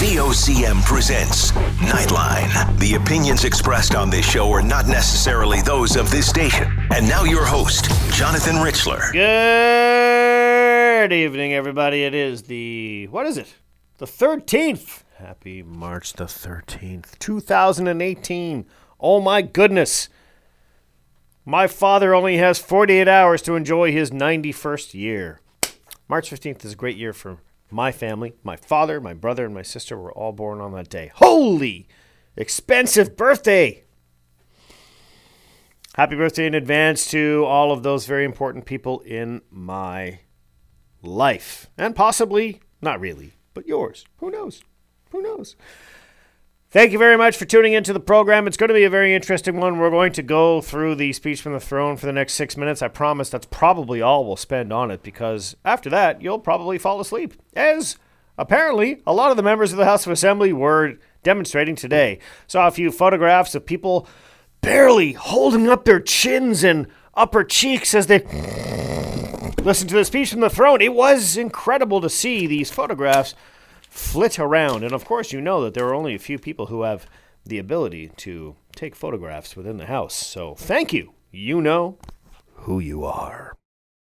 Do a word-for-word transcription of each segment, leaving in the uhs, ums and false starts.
V O C M presents Nightline. The opinions expressed on this show are not necessarily those of this station. And now your host, Jonathan Richler. Good evening, everybody. It is the, what is it? The thirteenth. Happy March the thirteenth, two thousand eighteen. Oh my goodness. My father only has forty-eight hours to enjoy his ninety-first year. March fifteenth is a great year for my family. My father, my brother, and my sister were all born on that day. Holy expensive birthday! Happy birthday in advance to all of those very important people in my life. And possibly, not really, but yours. Who knows? Who knows? Thank you very much for tuning into the program. It's going to be a very interesting one. We're going to go through the speech from the throne for the next six minutes. I promise that's probably all we'll spend on it, because after that, you'll probably fall asleep, as apparently a lot of the members of the House of Assembly were demonstrating today. Saw a few photographs of people barely holding up their chins and upper cheeks as they listened to the speech from the throne. It was incredible to see these photographs flit around. And of course, you know that there are only a few people who have the ability to take photographs within the House. So thank you. You know who you are.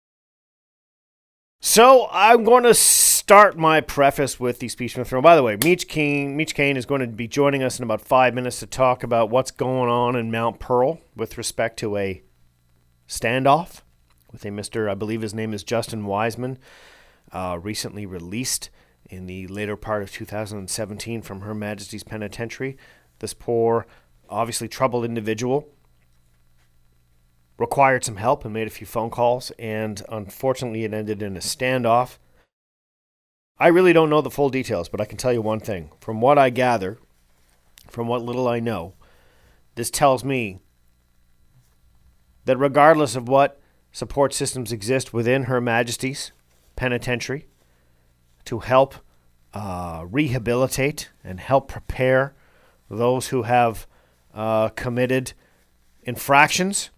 So I'm going to start my preface with the speech from the throne. By the way, Meech Kane, Meech Kane is going to be joining us in about five minutes to talk about what's going on in Mount Pearl with respect to a standoff with a Mister, I believe his name is Justin Wiseman, uh, recently released in the later part of two thousand seventeen from Her Majesty's Penitentiary. This poor, obviously troubled individual required some help and made a few phone calls, and unfortunately it ended in a standoff. I really don't know the full details, but I can tell you one thing. From what I gather, from what little I know, this tells me that regardless of what support systems exist within Her Majesty's Penitentiary to help uh, rehabilitate and help prepare those who have uh, committed infractions,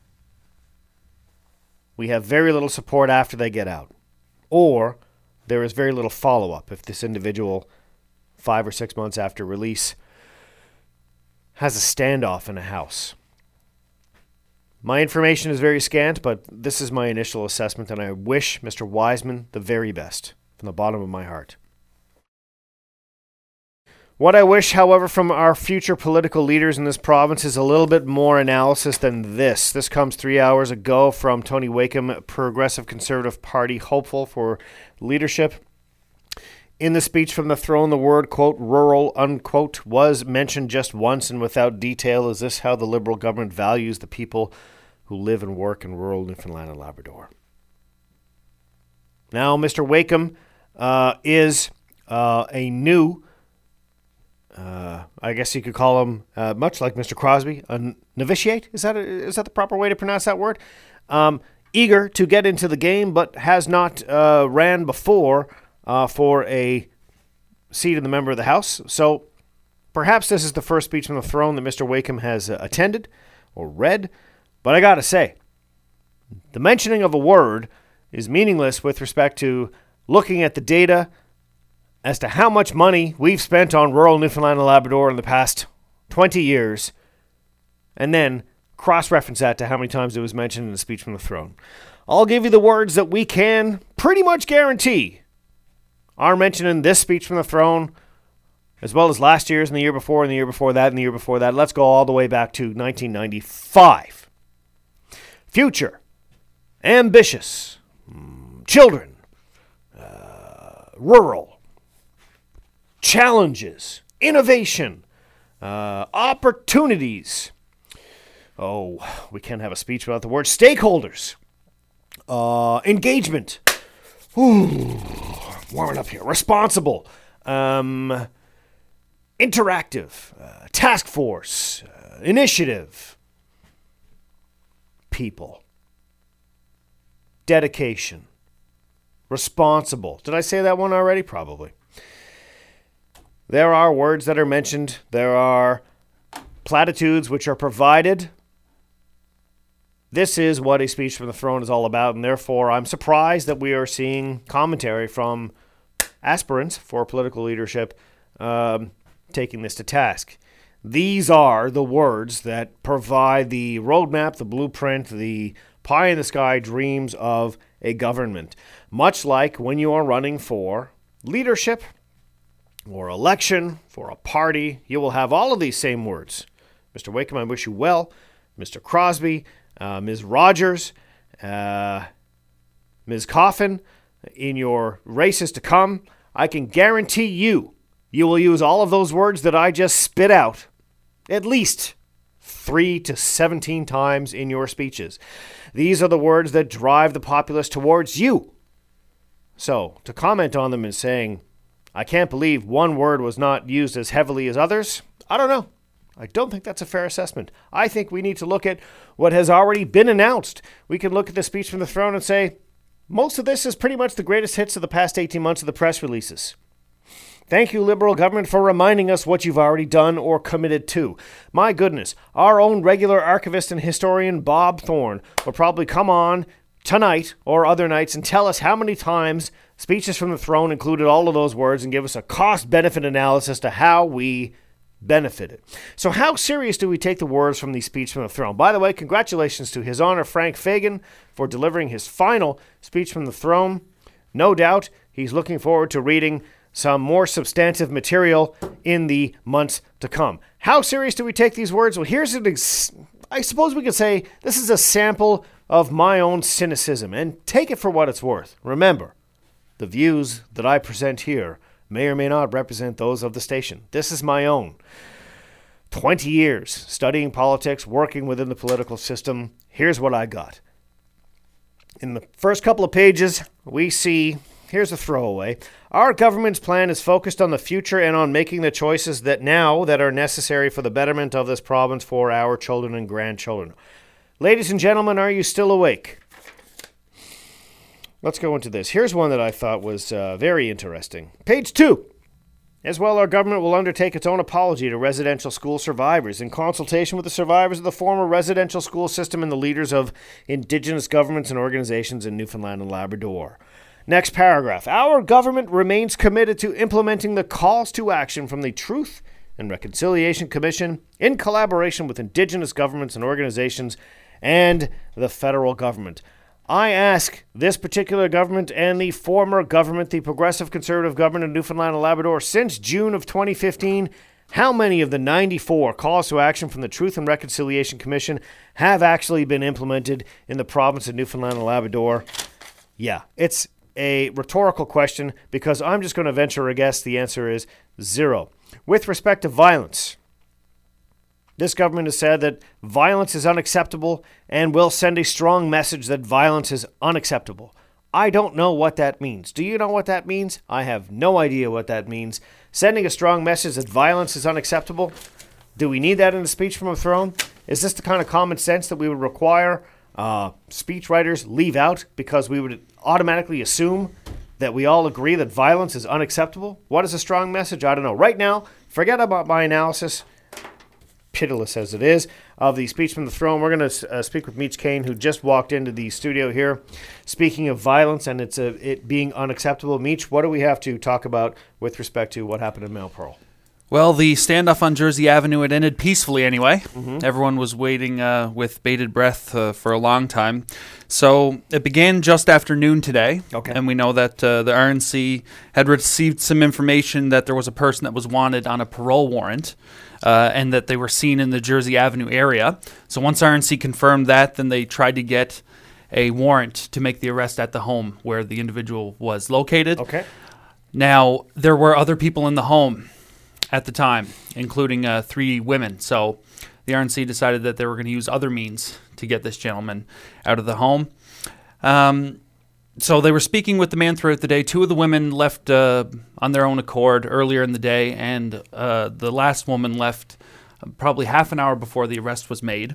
we have very little support after they get out. Or there is very little follow-up if this individual, five or six months after release, has a standoff in a house. My information is very scant, but this is my initial assessment, and I wish Mister Wiseman the very best from the bottom of my heart. What I wish, however, from our future political leaders in this province is a little bit more analysis than this. This comes three hours ago from Tony Wakeham, Progressive Conservative Party hopeful for leadership. In the speech from the throne, the word, quote, rural, unquote, was mentioned just once and without detail. Is this how the Liberal government values the people who live and work in rural Newfoundland and Labrador? Now, Mister Wakeham uh, is uh, a new, uh, I guess you could call him, uh, much like Mister Crosby, a novitiate? Is that a, is that the proper way to pronounce that word? Um, eager to get into the game, but has not uh, ran before uh, for a seat in the member of the House. So perhaps this is the first speech from the throne that Mister Wakeham has uh, attended or read. But I got to say, the mentioning of a word is meaningless with respect to looking at the data as to how much money we've spent on rural Newfoundland and Labrador in the past twenty years, and then cross-reference that to how many times it was mentioned in the speech from the throne. I'll give you the words that we can pretty much guarantee are mentioned in this speech from the throne, as well as last year's and the year before and the year before that and the year before that. Let's go all the way back to nineteen ninety-five. Future. Ambitious. Children. Uh, rural. Challenges. Innovation. Uh, opportunities. Oh, we can't have a speech without the word stakeholders. Uh, engagement. Ooh, warming up here. Responsible. Um, interactive. Uh, task force. Uh, initiative. People. Dedication. Responsible. Did I say that one already? Probably. There are words that are mentioned. There are platitudes which are provided. This is what a speech from the throne is all about, and therefore I'm surprised that we are seeing commentary from aspirants for political leadership um, taking this to task. These are the words that provide the roadmap, the blueprint, the pie-in-the-sky dreams of a government. Much like when you are running for leadership or election for a party, you will have all of these same words. Mister Wakeham, I wish you well. Mister Crosby, uh, Miz Rogers, uh, Miz Coffin, in your races to come, I can guarantee you, you will use all of those words that I just spit out at least three to seventeen times in your speeches. These are the words that drive the populace towards you. So, to comment on them and saying, I can't believe one word was not used as heavily as others, I don't know. I don't think that's a fair assessment. I think we need to look at what has already been announced. We can look at the speech from the throne and say, most of this is pretty much the greatest hits of the past eighteen months of the press releases. Thank you, Liberal government, for reminding us what you've already done or committed to. My goodness, our own regular archivist and historian Bob Thorne will probably come on tonight or other nights and tell us how many times speeches from the throne included all of those words and give us a cost-benefit analysis to how we benefited. So how serious do we take the words from the speech from the throne? By the way, congratulations to His Honor Frank Fagan for delivering his final speech from the throne. No doubt he's looking forward to reading some more substantive material in the months to come. How serious do we take these words? Well, here's an ex- I suppose we could say this is a sample of my own cynicism, and take it for what it's worth. Remember, the views that I present here may or may not represent those of the station. This is my own. twenty years studying politics, working within the political system. Here's what I got. In the first couple of pages, we see, here's a throwaway. Our government's plan is focused on the future and on making the choices that now that are necessary for the betterment of this province for our children and grandchildren. Ladies and gentlemen, are you still awake? Let's go into this. Here's one that I thought was uh, very interesting. Page two. As well, our government will undertake its own apology to residential school survivors in consultation with the survivors of the former residential school system and the leaders of Indigenous governments and organizations in Newfoundland and Labrador. Next paragraph. Our government remains committed to implementing the calls to action from the Truth and Reconciliation Commission in collaboration with Indigenous governments and organizations and the federal government. I ask this particular government and the former government, the Progressive Conservative government of Newfoundland and Labrador, since June of twenty fifteen, how many of the ninety-four calls to action from the Truth and Reconciliation Commission have actually been implemented in the province of Newfoundland and Labrador? Yeah, it's a rhetorical question because I'm just going to venture a guess. The answer is zero. With respect to violence, this government has said that violence is unacceptable and will send a strong message that violence is unacceptable. I don't know what that means. Do you know what that means? I have no idea what that means. Sending a strong message that violence is unacceptable? Do we need that in a speech from a throne? Is this the kind of common sense that we would require uh, speech writers leave out because we would automatically assume that we all agree that violence is unacceptable? What is a strong message? I don't know. Right now, forget about my analysis, pitiless as it is, of the speech from the throne. We're going to uh, speak with Meech Kane, who just walked into the studio here. Speaking of violence and it's uh, it being unacceptable, Meech, what do we have to talk about with respect to what happened in Mount Pearl? Well, the standoff on Jersey Avenue, it ended peacefully anyway. Mm-hmm. Everyone was waiting uh, with bated breath uh, for a long time. So it began just after noon today. Okay. And we know that uh, the R N C had received some information that there was a person that was wanted on a parole warrant uh, and that they were seen in the Jersey Avenue area. So once R N C confirmed that, then they tried to get a warrant to make the arrest at the home where the individual was located. Okay. Now, there were other people in the home at the time, including uh, three women. So the R N C decided that they were going to use other means to get this gentleman out of the home. Um, so they were speaking with the man throughout the day. Two of the women left uh, on their own accord earlier in the day, and uh, the last woman left probably half an hour before the arrest was made.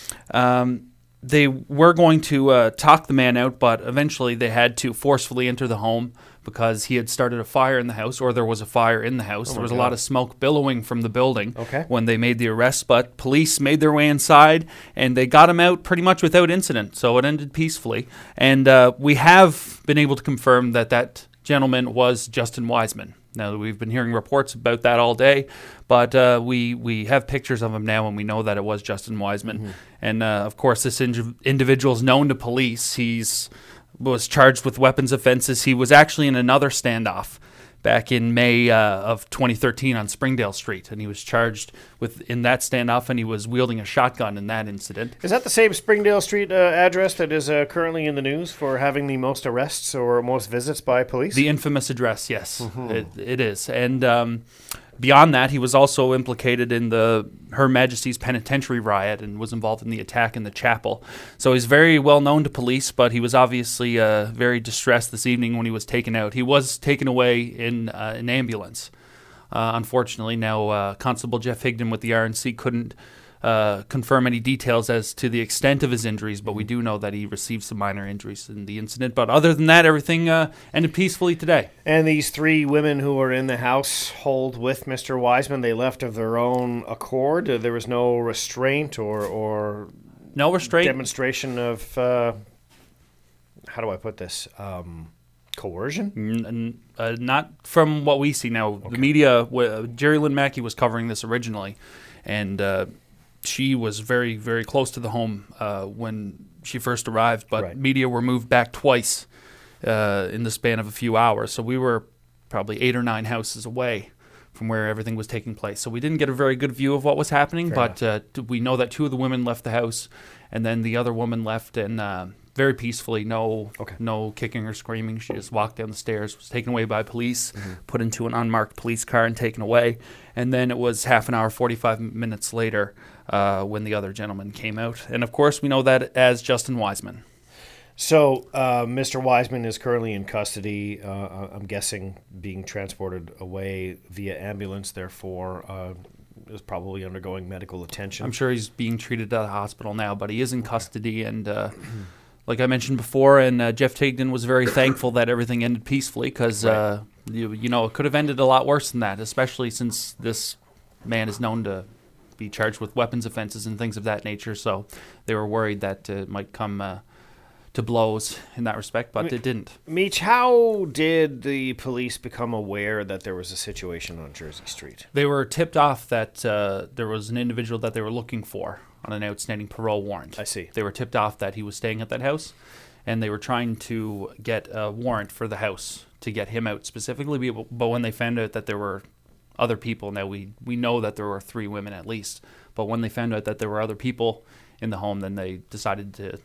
Um, they were going to uh, talk the man out, but eventually they had to forcefully enter the home because he had started a fire in the house, or there was a fire in the house. Oh there was God. a lot of smoke billowing from the building Okay. when they made the arrest, but police made their way inside, and they got him out pretty much without incident, so it ended peacefully. And uh, we have been able to confirm that that gentleman was Justin Wiseman. Now, we've been hearing reports about that all day, but uh, we we have pictures of him now, and we know that it was Justin Wiseman. Mm-hmm. And, uh, of course, this in- individual is known to police. He's was charged with weapons offenses. He was actually in another standoff back in May uh, of twenty thirteen on Springdale Street, and he was charged with in that standoff, and he was wielding a shotgun in that incident. Is that the same Springdale Street uh, address that is uh, currently in the news for having the most arrests or most visits by police? The infamous address, yes, mm-hmm. it, it is. And um, beyond that, he was also implicated in the Her Majesty's Penitentiary riot and was involved in the attack in the chapel. So he's very well known to police, but he was obviously uh, very distressed this evening when he was taken out. He was taken away in uh, an ambulance. Uh, unfortunately, now uh, Constable Jeff Higdon with the R N C couldn't uh, confirm any details as to the extent of his injuries, but we do know that he received some minor injuries in the incident. But other than that, everything uh, ended peacefully today. And these three women who were in the household with Mister Wiseman, they left of their own accord? There was no restraint or, or no restraint demonstration of, uh, how do I put this, um, coercion? N- uh, not from what we see now. Okay. The media, uh, Jerry Lynn Mackey was covering this originally, and uh, she was very, very close to the home uh, when she first arrived, but right. media were moved back twice uh, in the span of a few hours. So we were probably eight or nine houses away from where everything was taking place. So we didn't get a very good view of what was happening, Fair but uh, we know that two of the women left the house, and then the other woman left and uh, very peacefully, no okay. no kicking or screaming. She just walked down the stairs, was taken away by police, mm-hmm. put into an unmarked police car and taken away. And then it was half an hour, forty-five minutes later uh, when the other gentleman came out. And, of course, we know that as Justin Wiseman. So uh, Mister Wiseman is currently in custody, uh, I'm guessing being transported away via ambulance, therefore uh, is probably undergoing medical attention. I'm sure he's being treated at a hospital now, but he is in custody. And uh, like I mentioned before, and uh, Jeff Higdon was very thankful that everything ended peacefully because, right. uh, you, you know, it could have ended a lot worse than that, especially since this man is known to be charged with weapons offenses and things of that nature. So they were worried that uh, it might come uh, to blows in that respect, but it didn't. Meech, how did the police become aware that there was a situation on Jersey Street? They were tipped off that uh, there was an individual that they were looking for on an outstanding parole warrant. I see. They were tipped off that he was staying at that house, and they were trying to get a warrant for the house to get him out specifically, but when they found out that there were other people, now we, we know that there were three women at least, but when they found out that there were other people in the home, then they decided to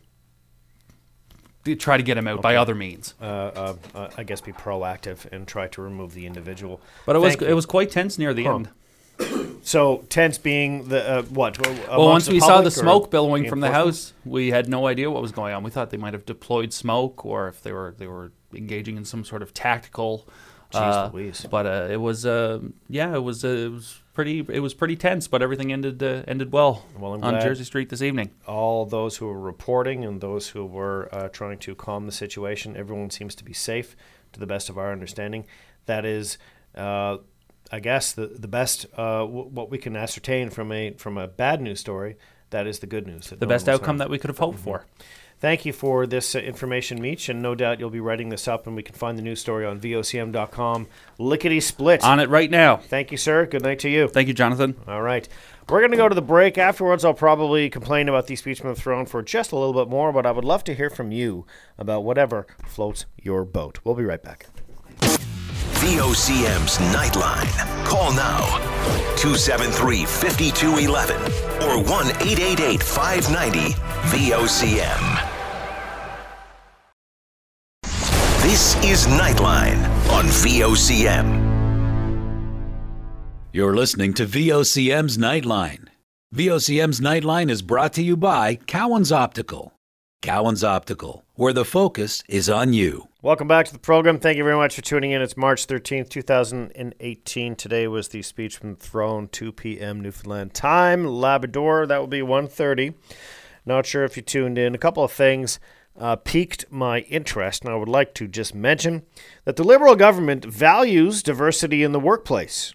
try to get him out okay. by other means. Uh, uh, uh, I guess be proactive and try to remove the individual. But it Thank was you. it was quite tense near the huh. end. So tense being the uh, what? Well, once we saw the smoke billowing from the house, we had no idea what was going on. We thought they might have deployed smoke, or if they were they were engaging in some sort of tactical. Jeez uh, Louise. But uh, it was uh, yeah, it was uh, it was pretty it was pretty tense, but everything ended uh, ended well, well on Jersey Street this evening. All those who were reporting and those who were uh, trying to calm the situation, everyone seems to be safe to the best of our understanding. That is, uh, I guess, the the best uh, w- what we can ascertain from a from a bad news story. That is the good news. The no best outcome that we could have hoped mm-hmm. for. Thank you for this uh, information, Meech, and no doubt you'll be writing this up, and we can find the news story on V O C M dot com. Lickety-split. On it right now. Thank you, sir. Good night to you. Thank you, Jonathan. All right. We're going to go to the break. Afterwards, I'll probably complain about the speech from the throne for just a little bit more, but I would love to hear from you about whatever floats your boat. We'll be right back. V O C M's Nightline. Call now. two seven three, five two one one or one eight eight eight, five nine zero, V O C M. This is Nightline on V O C M. You're listening to V O C M's Nightline. V O C M's Nightline is brought to you by Cowan's Optical. Cowan's Optical, where the focus is on you. Welcome back to the program. Thank you very much for tuning in. It's March thirteenth, twenty eighteen. Today was the speech from the throne, two p.m. Newfoundland time. Labrador, that will be one thirty. Not sure if you tuned in. A couple of things uh, piqued my interest, and I would like to just mention that the Liberal government values diversity in the workplace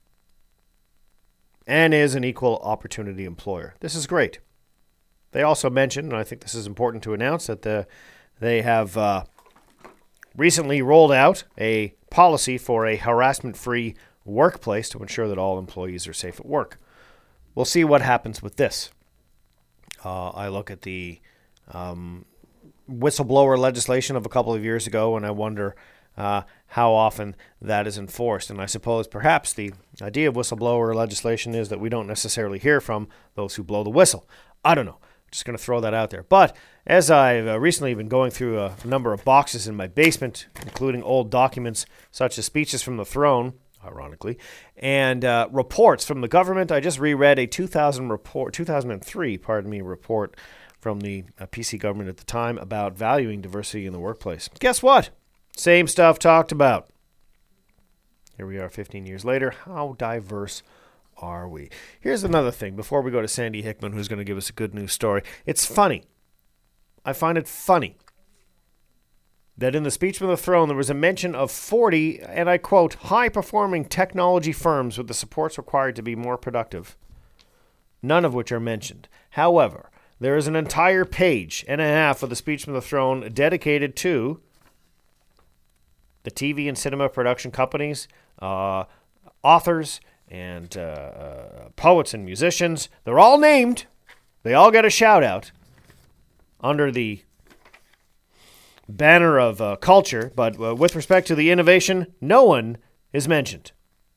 and is an equal opportunity employer. This is great. They also mentioned, and I think this is important to announce, that the, they have uh, recently rolled out a policy for a harassment-free workplace to ensure that all employees are safe at work. We'll see what happens with this. Uh, I look at the um, whistleblower legislation of a couple of years ago, and I wonder uh, how often that is enforced. And I suppose perhaps the idea of whistleblower legislation is that we don't necessarily hear from those who blow the whistle. I don't know. Just going to throw that out there. But as I've uh, recently been going through a number of boxes in my basement, including old documents such as speeches from the throne, ironically, and uh, reports from the government, I just reread a two thousand report, two thousand three, pardon me, report from the uh, P C government at the time about valuing diversity in the workplace. Guess what? Same stuff talked about. Here we are fifteen years later. How diverse are we? Here's another thing before we go to Sandy Hickman, who's going to give us a good news story. It's funny. I find it funny that in the speech from the throne there was a mention of forty, and I quote, high-performing technology firms with the supports required to be more productive, none of which are mentioned. However, there is an entire page and a half of the speech from the throne dedicated to the T V and cinema production companies, uh, authors, and uh, uh, poets and musicians. They're all named. They all get a shout-out under the banner of uh, culture, but uh, with respect to the innovation, no one is mentioned.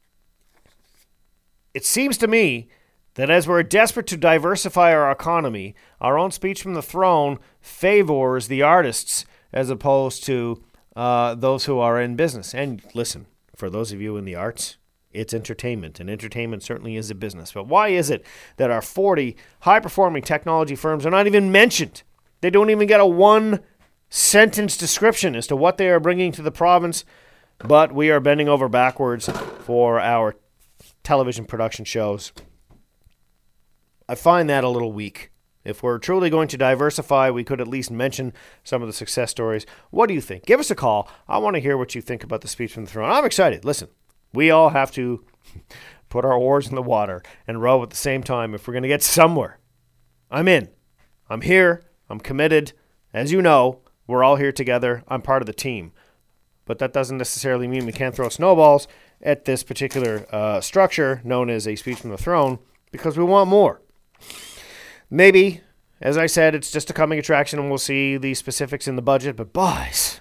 It seems to me that as we're desperate to diversify our economy, our own speech from the throne favors the artists as opposed to uh, those who are in business. And listen, for those of you in the arts, it's entertainment, and entertainment certainly is a business. But why is it that our forty high-performing technology firms are not even mentioned? They don't even get a one-sentence description as to what they are bringing to the province, but we are bending over backwards for our television production shows. I find that a little weak. If we're truly going to diversify, we could at least mention some of the success stories. What do you think? Give us a call. I want to hear what you think about the speech from the throne. I'm excited. Listen, we all have to put our oars in the water and row at the same time if we're going to get somewhere. I'm in. I'm here. I'm committed. As you know, we're all here together. I'm part of the team. But that doesn't necessarily mean we can't throw snowballs at this particular uh, structure known as a speech from the throne because we want more. Maybe, as I said, it's just a coming attraction and we'll see the specifics in the budget. But boys,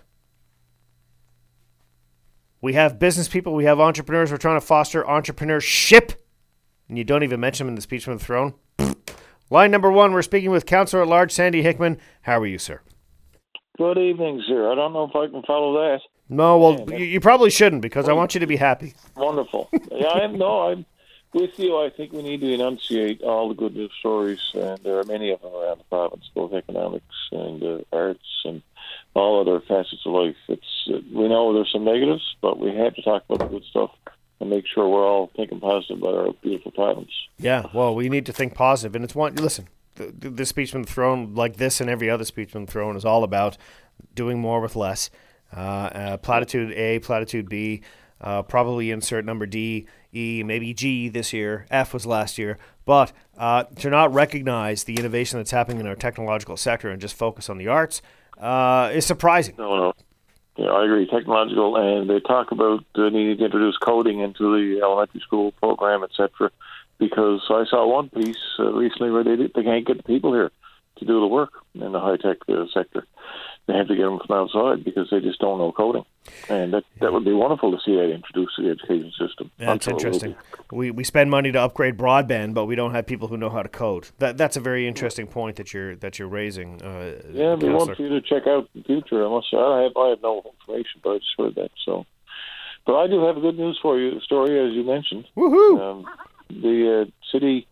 we have business people, we have entrepreneurs, we're trying to foster entrepreneurship, and you don't even mention them in the speech from the throne. Line number one, we're speaking with Councillor at Large Sandy Hickman. How are you, sir? Good evening, sir. I don't know if I can follow that. No, well, yeah, you, you probably shouldn't because well, I want you to be happy. Wonderful. Yeah, I am. No, I'm with you. I think we need to enunciate all the good news stories, and there are many of them around the province, both economics and uh, arts and all other facets of life. It's uh, we know there's some negatives, but we have to talk about the good stuff and make sure we're all thinking positive about our beautiful province. Yeah, well, we need to think positive, and it's one. Listen, the, the speech from the throne, like this and every other speech from the throne, is all about doing more with less. Uh, uh, platitude A, platitude B, uh, probably insert number D, E, maybe G this year. F was last year. But uh, to not recognize the innovation that's happening in our technological sector and just focus on the arts uh, is surprising. No, no. Yeah, I agree. Technological, and they talk about uh, needing to introduce coding into the elementary school program, et cetera. Because I saw one piece uh, recently where they they can't get the people here to do the work in the high tech uh, sector. They have to get them from outside because they just don't know coding, and that that would be wonderful to see that introduced to the education system. That's interesting. We we spend money to upgrade broadband, but we don't have people who know how to code. That that's a very interesting point that you're that you're raising. Uh, yeah, we want you to check out the future. I must say, I have I have no information, but I just heard that. So, but I do have a good news for you. The story, as you mentioned, woohoo! Um, the uh, city,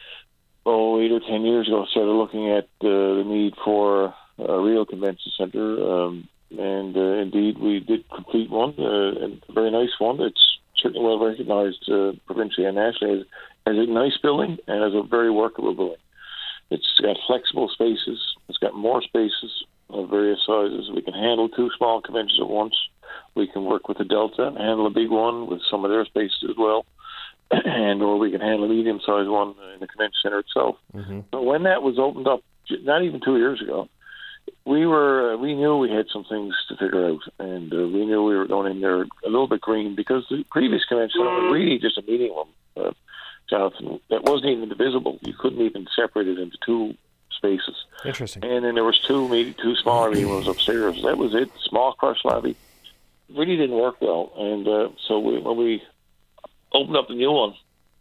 oh, eight or ten years ago, started looking at uh, the need for a real convention center, um, and uh, indeed we did complete one, uh, and a very nice one. It's certainly well recognized uh, provincially and nationally as, as a nice building and as a very workable building. It's got flexible spaces. It's got more spaces of various sizes. We can handle two small conventions at once. We can work with the Delta and handle a big one with some of their spaces as well. And or we can handle a medium-sized one in the convention center itself. Mm-hmm. So when that was opened up, not even two years ago, we were uh, we knew we had some things to figure out, and uh, we knew we were going in there a little bit green because the previous convention was really just a meeting room, uh, Jonathan. That wasn't even divisible. You couldn't even separate it into two spaces. Interesting. And then there was two meeting, two smaller meeting rooms upstairs. That was it. Small crush lobby. Really didn't work well, and uh, so we, when we opened up the new one,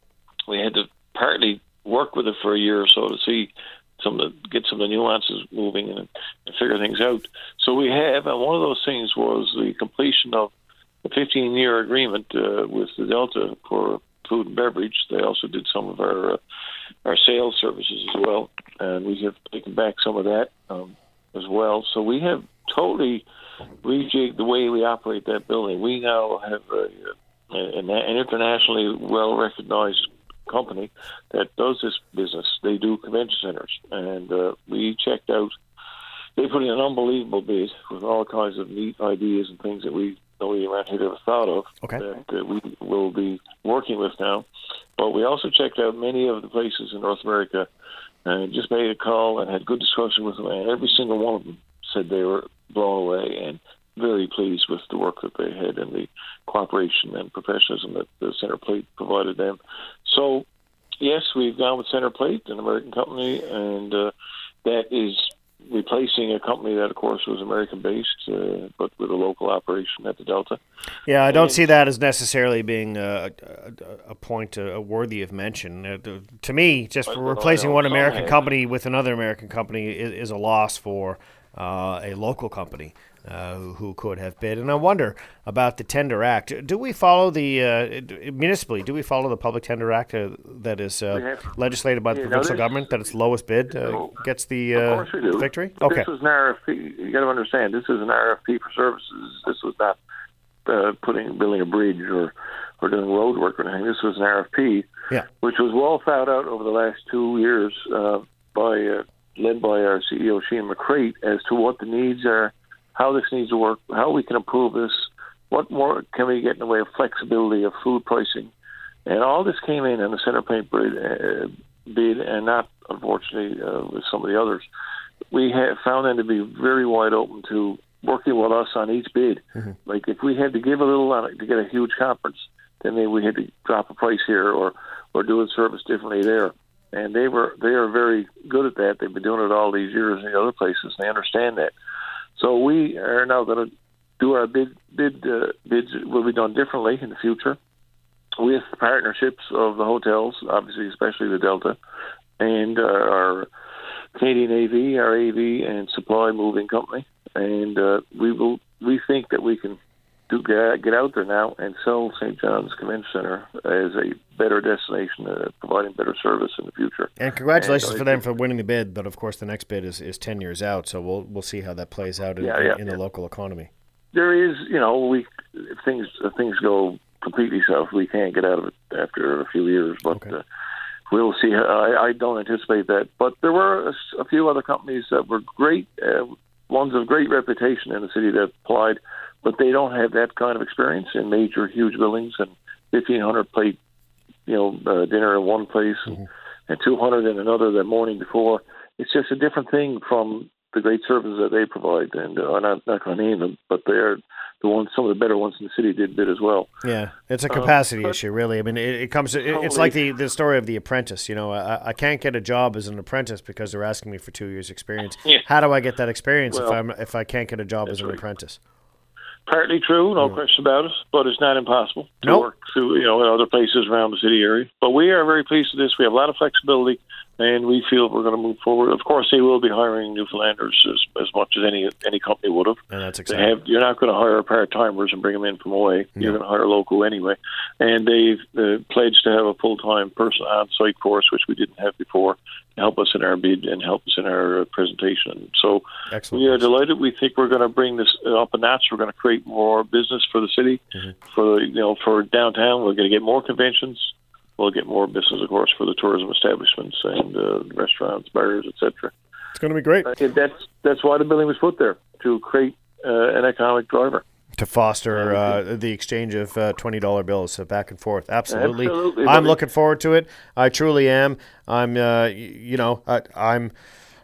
we had to partly work with it for a year or so to see some of the, get some of the nuances moving and, and figure things out. So we have, and one of those things was the completion of a fifteen-year agreement uh, with the Delta for food and beverage. They also did some of our uh, our sales services as well, and we have taken back some of that um, as well. So we have totally rejigged the way we operate that building. We now have a, an, an internationally well-recognized company that does this business. They do convention centers, and uh, we checked out. They put in an unbelievable bid with all kinds of neat ideas and things that we nobody around here ever thought of. Okay. That uh, we will be working with now. But we also checked out many of the places in North America and just made a call and had good discussion with them, and every single one of them said they were blown away and very pleased with the work that they had and the cooperation and professionalism that the Center Plate provided them. So, yes, we've gone with Center Plate, an American company, and uh, that is replacing a company that, of course, was American-based, uh, but with a local operation at the Delta. Yeah, I don't and, see that as necessarily being a, a, a point uh, worthy of mention. Uh, to me, just Well, replacing I one don't American have. company with another American company is, is a loss for uh, a local company uh, who, who could have bid. And I wonder about the Tender Act. Do we follow the, uh, municipally, do we follow the Public Tender Act uh, that is uh, We have- legislated by the Yeah, no, provincial this- government, that its lowest bid uh, No. gets the Of uh, course we do. victory? But Okay. This was an R F P. You got to understand, this is an R F P for services. This was not uh, putting building a bridge or, or doing road work or anything. This was an R F P, Yeah. which was well thought out over the last two years uh, by uh, led by our C E O, Shane McCrate, as to what the needs are, how this needs to work, how we can improve this, what more can we get in the way of flexibility of food pricing. And all this came in in the Center Plate bid, uh, bid and not, unfortunately, uh, with some of the others. We have found them to be very wide open to working with us on each bid. Mm-hmm. Like if we had to give a little on it to get a huge conference, then maybe we had to drop a price here or, or do a service differently there. And they were they are very good at that. They've been doing it all these years in the other places, and they understand that. So we are now going to do our bid bid uh, bids will be done differently in the future with partnerships of the hotels, obviously, especially the Delta, and uh, our Canadian A V, our A V and supply moving company, and uh, we will. We think that we can do get, get out there now and sell Saint John's Convention Center as a better destination, uh, providing better service in the future. And congratulations and, for them for winning the bid, but of course the next bid is, is ten years out, so we'll we'll see how that plays out in, Yeah, yeah, in the yeah. local economy. There is, you know, we if things if things go completely south, we can't get out of it after a few years, but Okay. uh, we'll see. I, I don't anticipate that, but there were a, a few other companies that were great, uh, ones of great reputation in the city that applied, but they don't have that kind of experience in major, huge buildings and fifteen hundred plate, you know, uh, dinner in one place Mm-hmm. and, and two hundred in another the morning before. It's just a different thing from the great services that they provide, and uh, I'm not, not going to name them, but they're the ones, some of the better ones in the city did bid as well. Yeah, it's a capacity but- issue, really. I mean, it, it comes. It, it's Totally. like the, the story of the apprentice. You know, I, I can't get a job as an apprentice because they're asking me for two years' experience. Yeah. How do I get that experience if Well, I'm if I can't get a job as an right. apprentice? Partly true, no question about it, but it's not impossible to Nope. work through, you know, in other places around the city area. But we are very pleased with this. We have a lot of flexibility, and we feel we're going to move forward. Of course, they will be hiring Newfoundlanders as, as much as any any company would have. And that's They exciting. have. You're not going to hire part-timers and bring them in from away. You're going to hire local anyway. And they've uh, pledged to have a full-time person on site for us, which we didn't have before, to help us in our bid and help us in our uh, presentation. So Excellent. we are delighted. We think we're going to bring this up a notch. We're going to create more business for the city, Mm-hmm. for the, you know, for downtown. We're going to get more conventions. We'll get more business, of course, for the tourism establishments and uh, restaurants, bars, et cetera. It's going to be great Uh, that's that's why the building was put there, to create uh, an economic driver. to foster uh, the exchange of uh, twenty dollar bills uh, back and forth. Absolutely, Absolutely, I'm buddy. looking forward to it. I truly am. I'm, uh, y- you know, I, I'm.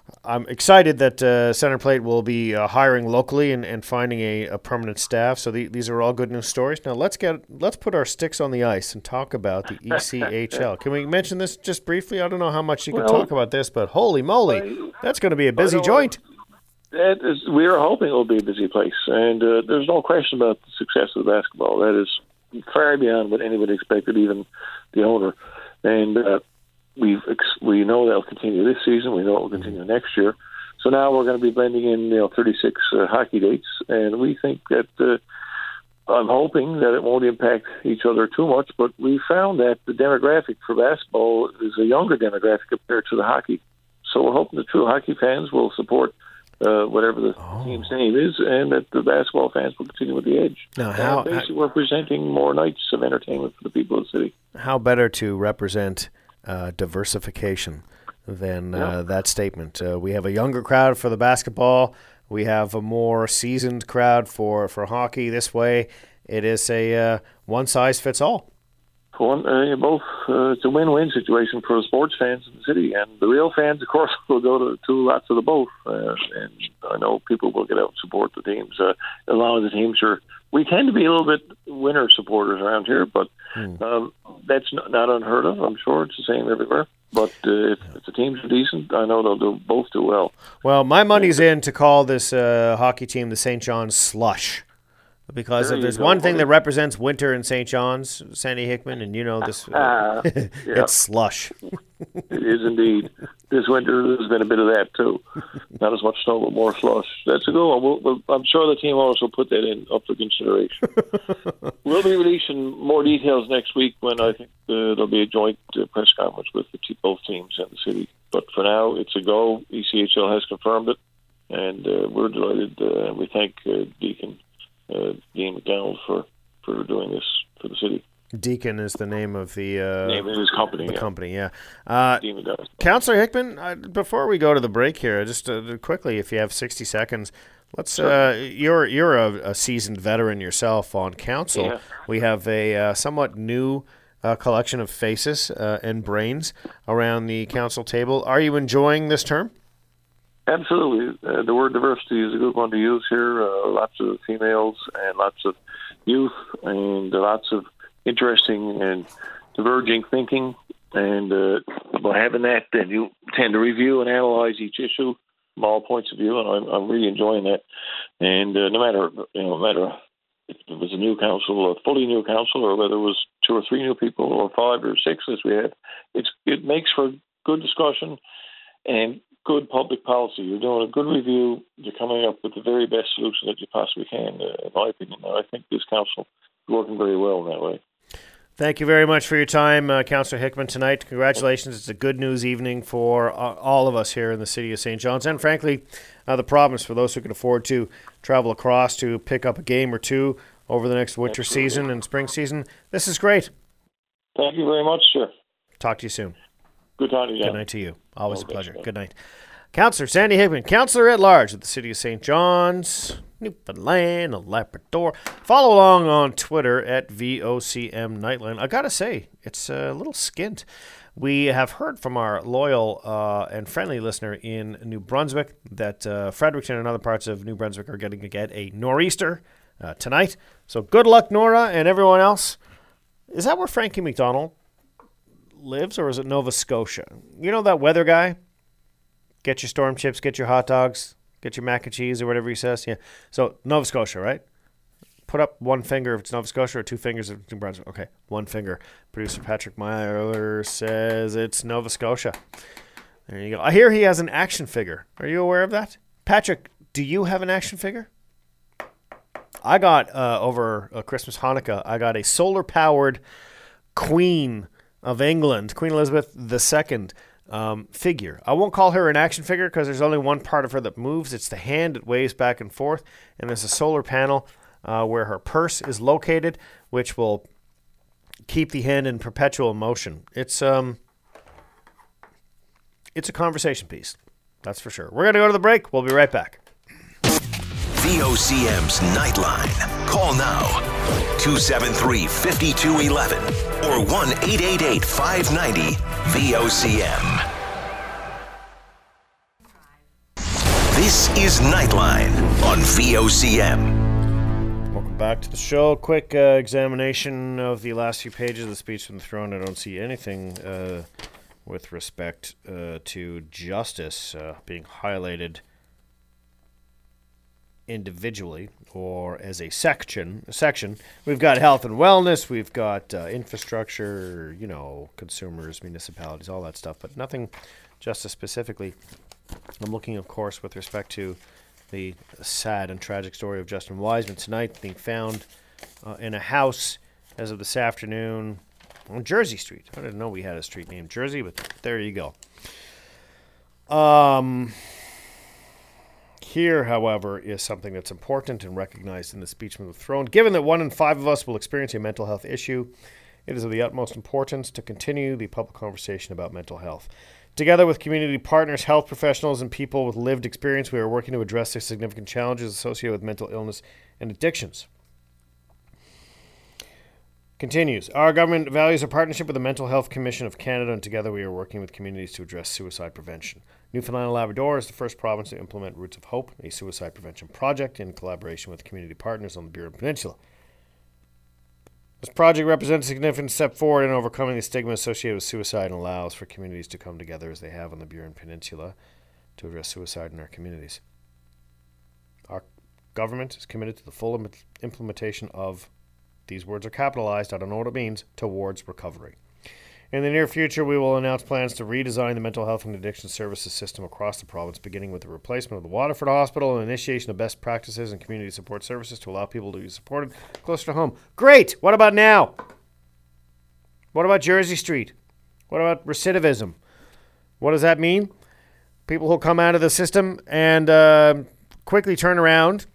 I'm excited that uh, Center Plate will be uh, hiring locally and, and finding a, a permanent staff. So the, these are all good news stories. Now let's get let's put our sticks on the ice and talk about the E C H L. Can we mention this just briefly? I don't know how much you can well, talk about this, but holy moly, that's going to be a busy joint. That is, we are hoping it will be a busy place, and uh, there's no question about the success of the basketball. That is far beyond what anybody expected, even the owner. And uh, we've ex- we know that will continue this season. We know it will continue next year. So now we're going to be blending in, you know, thirty-six uh, hockey dates, and we think that uh, I'm hoping that it won't impact each other too much. But we found that the demographic for basketball is a younger demographic compared to the hockey. So we're hoping the true hockey fans will support Uh, whatever the oh. team's name is, and that the basketball fans will continue with the edge. Now, how, and basically, how, we're presenting more nights of entertainment for the people of the city. How better to represent uh, diversification than uh, yeah. that statement? Uh, we have a younger crowd for the basketball. We have a more seasoned crowd for, for hockey. This way, it is a uh, one-size-fits-all. One, uh, both, uh, it's a win-win situation for the sports fans in the city, and the real fans, of course, will go to, to lots of the both. Uh, and I know people will get out and support the teams. Uh, a lot of the teams are. We tend to be a little bit winner supporters around here, but hmm. um, that's not, not unheard of. I'm sure it's the same everywhere. But uh, if, if the teams are decent, I know they'll do both do well. Well, my money's in to call this uh, hockey team the Saint John's Slush. Because there if there's one thing that represents winter in Saint John's, Sandy Hickman, and you know this, uh, yeah. it's slush. It is indeed. This winter there's been a bit of that too. Not as much snow, but more slush. That's a good one. We'll, we'll, I'm sure the team also put that in up for consideration. We'll be releasing more details next week when I think uh, there'll be a joint uh, press conference with the t- both teams in the city. But for now, it's a go. E C H L has confirmed it, and uh, we're delighted. Uh, we thank uh, Deacon. Uh, Dean McDonald for, for doing this for the city. Deacon is the name of the uh, name of his company. The yeah. company, yeah. Uh, Dean McDonald. Councillor Hickman, uh, before we go to the break here, just uh, quickly, if you have sixty seconds, let's. Sure. Uh, you're you're a, a seasoned veteran yourself on council. Yeah. We have a uh, somewhat new uh, collection of faces uh, and brains around the council table. Are you enjoying this term? Absolutely. Uh, the word diversity is a good one to use here. Uh, lots of females and lots of youth and lots of interesting and diverging thinking. And uh, by having that, then you tend to review and analyze each issue from all points of view, and I'm, I'm really enjoying that. And uh, no matter, you know, no matter if it was a new council, a fully new council, or whether it was two or three new people, or five or six as we had, it's it makes for good discussion and good public policy. You're doing a good review. You're coming up with the very best solution that you possibly can, uh, in my opinion. And I think this council is working very well in that way. Thank you very much for your time, uh, Councillor Hickman, tonight. Congratulations. It's a good news evening for uh, all of us here in the city of Saint John's, and frankly, uh, the province, for those who can afford to travel across to pick up a game or two over the next winter Absolutely. season and spring season. This is great. Thank you very much, sir. Talk to you soon. Good night, Good night to you. Always a pleasure. Good night. Councillor Sandy Hickman, Councillor at Large of the City of Saint John's, Newfoundland, and Labrador. Follow along on Twitter at V O C M Nightline. I got to say, it's a little skint. We have heard from our loyal uh, and friendly listener in New Brunswick that uh, Fredericton and other parts of New Brunswick are getting to get a nor'easter uh, tonight. So good luck, Nora, and everyone else. Is that where Frankie McDonald lives, or is it Nova Scotia? You know that weather guy? Get your storm chips, get your hot dogs, get your mac and cheese, or whatever he says. Yeah. So Nova Scotia, right? Put up one finger if it's Nova Scotia, or two fingers if it's New Brunswick. Okay, one finger. Producer Patrick Meyer says it's Nova Scotia. There you go. I hear he has an action figure. Are you aware of that? Patrick, do you have an action figure? I got, uh, over uh, Christmas, Hanukkah, I got a solar-powered Queen of England, Queen Elizabeth the Second, um, figure. I won't call her an action figure because there's only one part of her that moves. It's the hand. It waves back and forth, and there's a solar panel uh, where her purse is located, which will keep the hand in perpetual motion. It's um, it's a conversation piece, that's for sure. We're going to go to the break. We'll be right back. V O C M's Nightline. Call now. two seven three, five two one one or one eight eight eight, five nine zero, V O C M. This is Nightline on V O C M. Welcome back to the show. Quick uh, examination of the last few pages of the speech from the throne. I don't see anything uh, with respect uh, to justice uh, being highlighted individually or as a section. A section. We've got health and wellness. We've got uh, infrastructure. You know, consumers, municipalities, all that stuff. But nothing justice specifically. I'm looking, of course, with respect to the sad and tragic story of Justin Wiseman tonight being found uh, in a house as of this afternoon on Jersey Street. I didn't know we had a street named Jersey, but there you go. Um, here, however, is something that's important and recognized in the speech from the throne. Given that one in five of us will experience a mental health issue, it is of the utmost importance to continue the public conversation about mental health. Together with community partners, health professionals, and people with lived experience, we are working to address the significant challenges associated with mental illness and addictions. Continues. Our government values a partnership with the Mental Health Commission of Canada, and together we are working with communities to address suicide prevention. Newfoundland and Labrador is the first province to implement Roots of Hope, a suicide prevention project in collaboration with community partners on the Burin Peninsula. This project represents a significant step forward in overcoming the stigma associated with suicide and allows for communities to come together as they have on the Burin Peninsula to address suicide in our communities. Our government is committed to the full im- implementation of, these words are capitalized, I don't know what it means, towards recovery. In the near future, we will announce plans to redesign the mental health and addiction services system across the province, beginning with the replacement of the Waterford Hospital and initiation of best practices and community support services to allow people to be supported closer to home. Great! What about now? What about Jersey Street? What about recidivism? What does that mean? People who come out of the system and uh, quickly turn around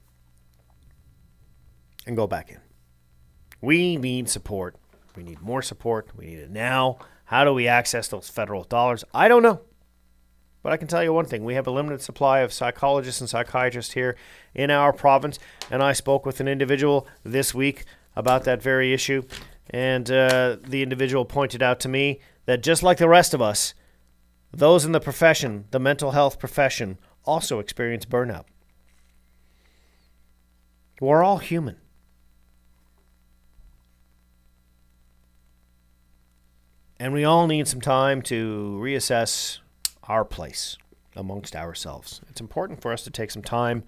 and go back in. We need support. We need more support. We need it now. How do we access those federal dollars? I don't know. But I can tell you one thing. We have a limited supply of psychologists and psychiatrists here in our province. And I spoke with an individual this week about that very issue. And uh, the individual pointed out to me that just like the rest of us, those in the profession, the mental health profession, also experience burnout. We're all human. And we all need some time to reassess our place amongst ourselves. It's important for us to take some time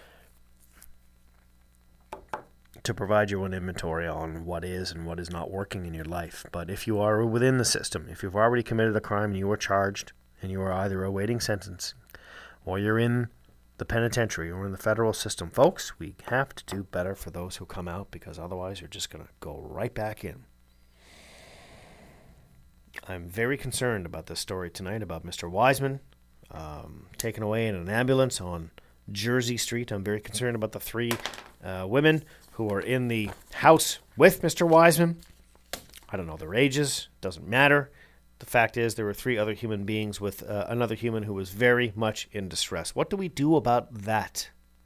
to provide you an inventory on what is and what is not working in your life. But if you are within the system, if you've already committed a crime and you are charged and you are either awaiting sentence or you're in the penitentiary or in the federal system, folks, we have to do better for those who come out, because otherwise you're just going to go right back in. I'm very concerned about this story tonight about Mister Wiseman um, taken away in an ambulance on Jersey Street. I'm very concerned about the three uh, women who are in the house with Mister Wiseman. I don't know their ages. Doesn't matter. The fact is there were three other human beings with uh, another human who was very much in distress. What do we do about that?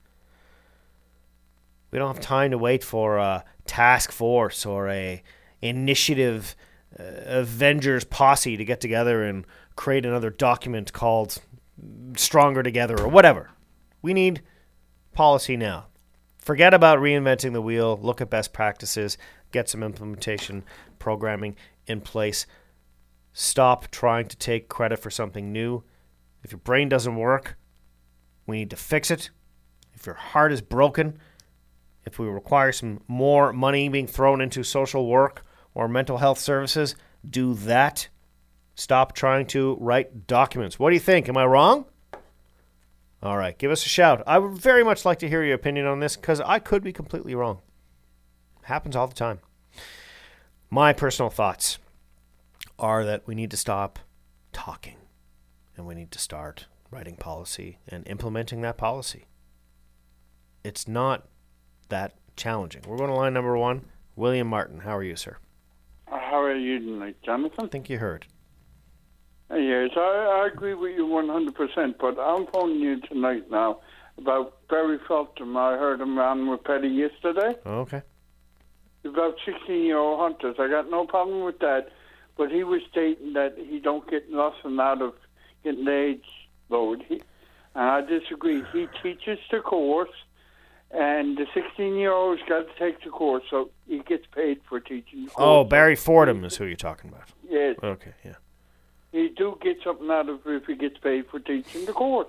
We don't have time to wait for a task force or a initiative Uh, Avengers posse to get together and create another document called Stronger Together or whatever. We need policy now. Forget about reinventing the wheel. Look at best practices. Get some implementation programming in place. Stop trying to take credit for something new. If your brain doesn't work, we need to fix it. If your heart is broken, if we require some more money being thrown into social work or mental health services, do that. Stop trying to write documents. What do you think? Am I wrong? All right, give us a shout. I would very much like to hear your opinion on this, because I could be completely wrong. Happens all the time. My personal thoughts are that we need to stop talking, and we need to start writing policy and implementing that policy. It's not that challenging. We're going to line number one. William Martin, how are you, sir? How are you tonight, Jonathan? I think you heard. Yes, I, I agree with you one hundred percent, but I'm phoning you tonight now about Barry Feltham. I heard him on with Petty yesterday. Okay. About sixteen-year-old hunters. I got no problem with that, but he was stating that he don't get nothing out of getting the age lowered. He, and I disagree. He teaches the course, and the sixteen-year-old's got to take the course, so he gets paid for teaching the course. Oh, Barry Fordham is who you're talking about. Yes. Okay, yeah. He do get something out of it if he gets paid for teaching the course.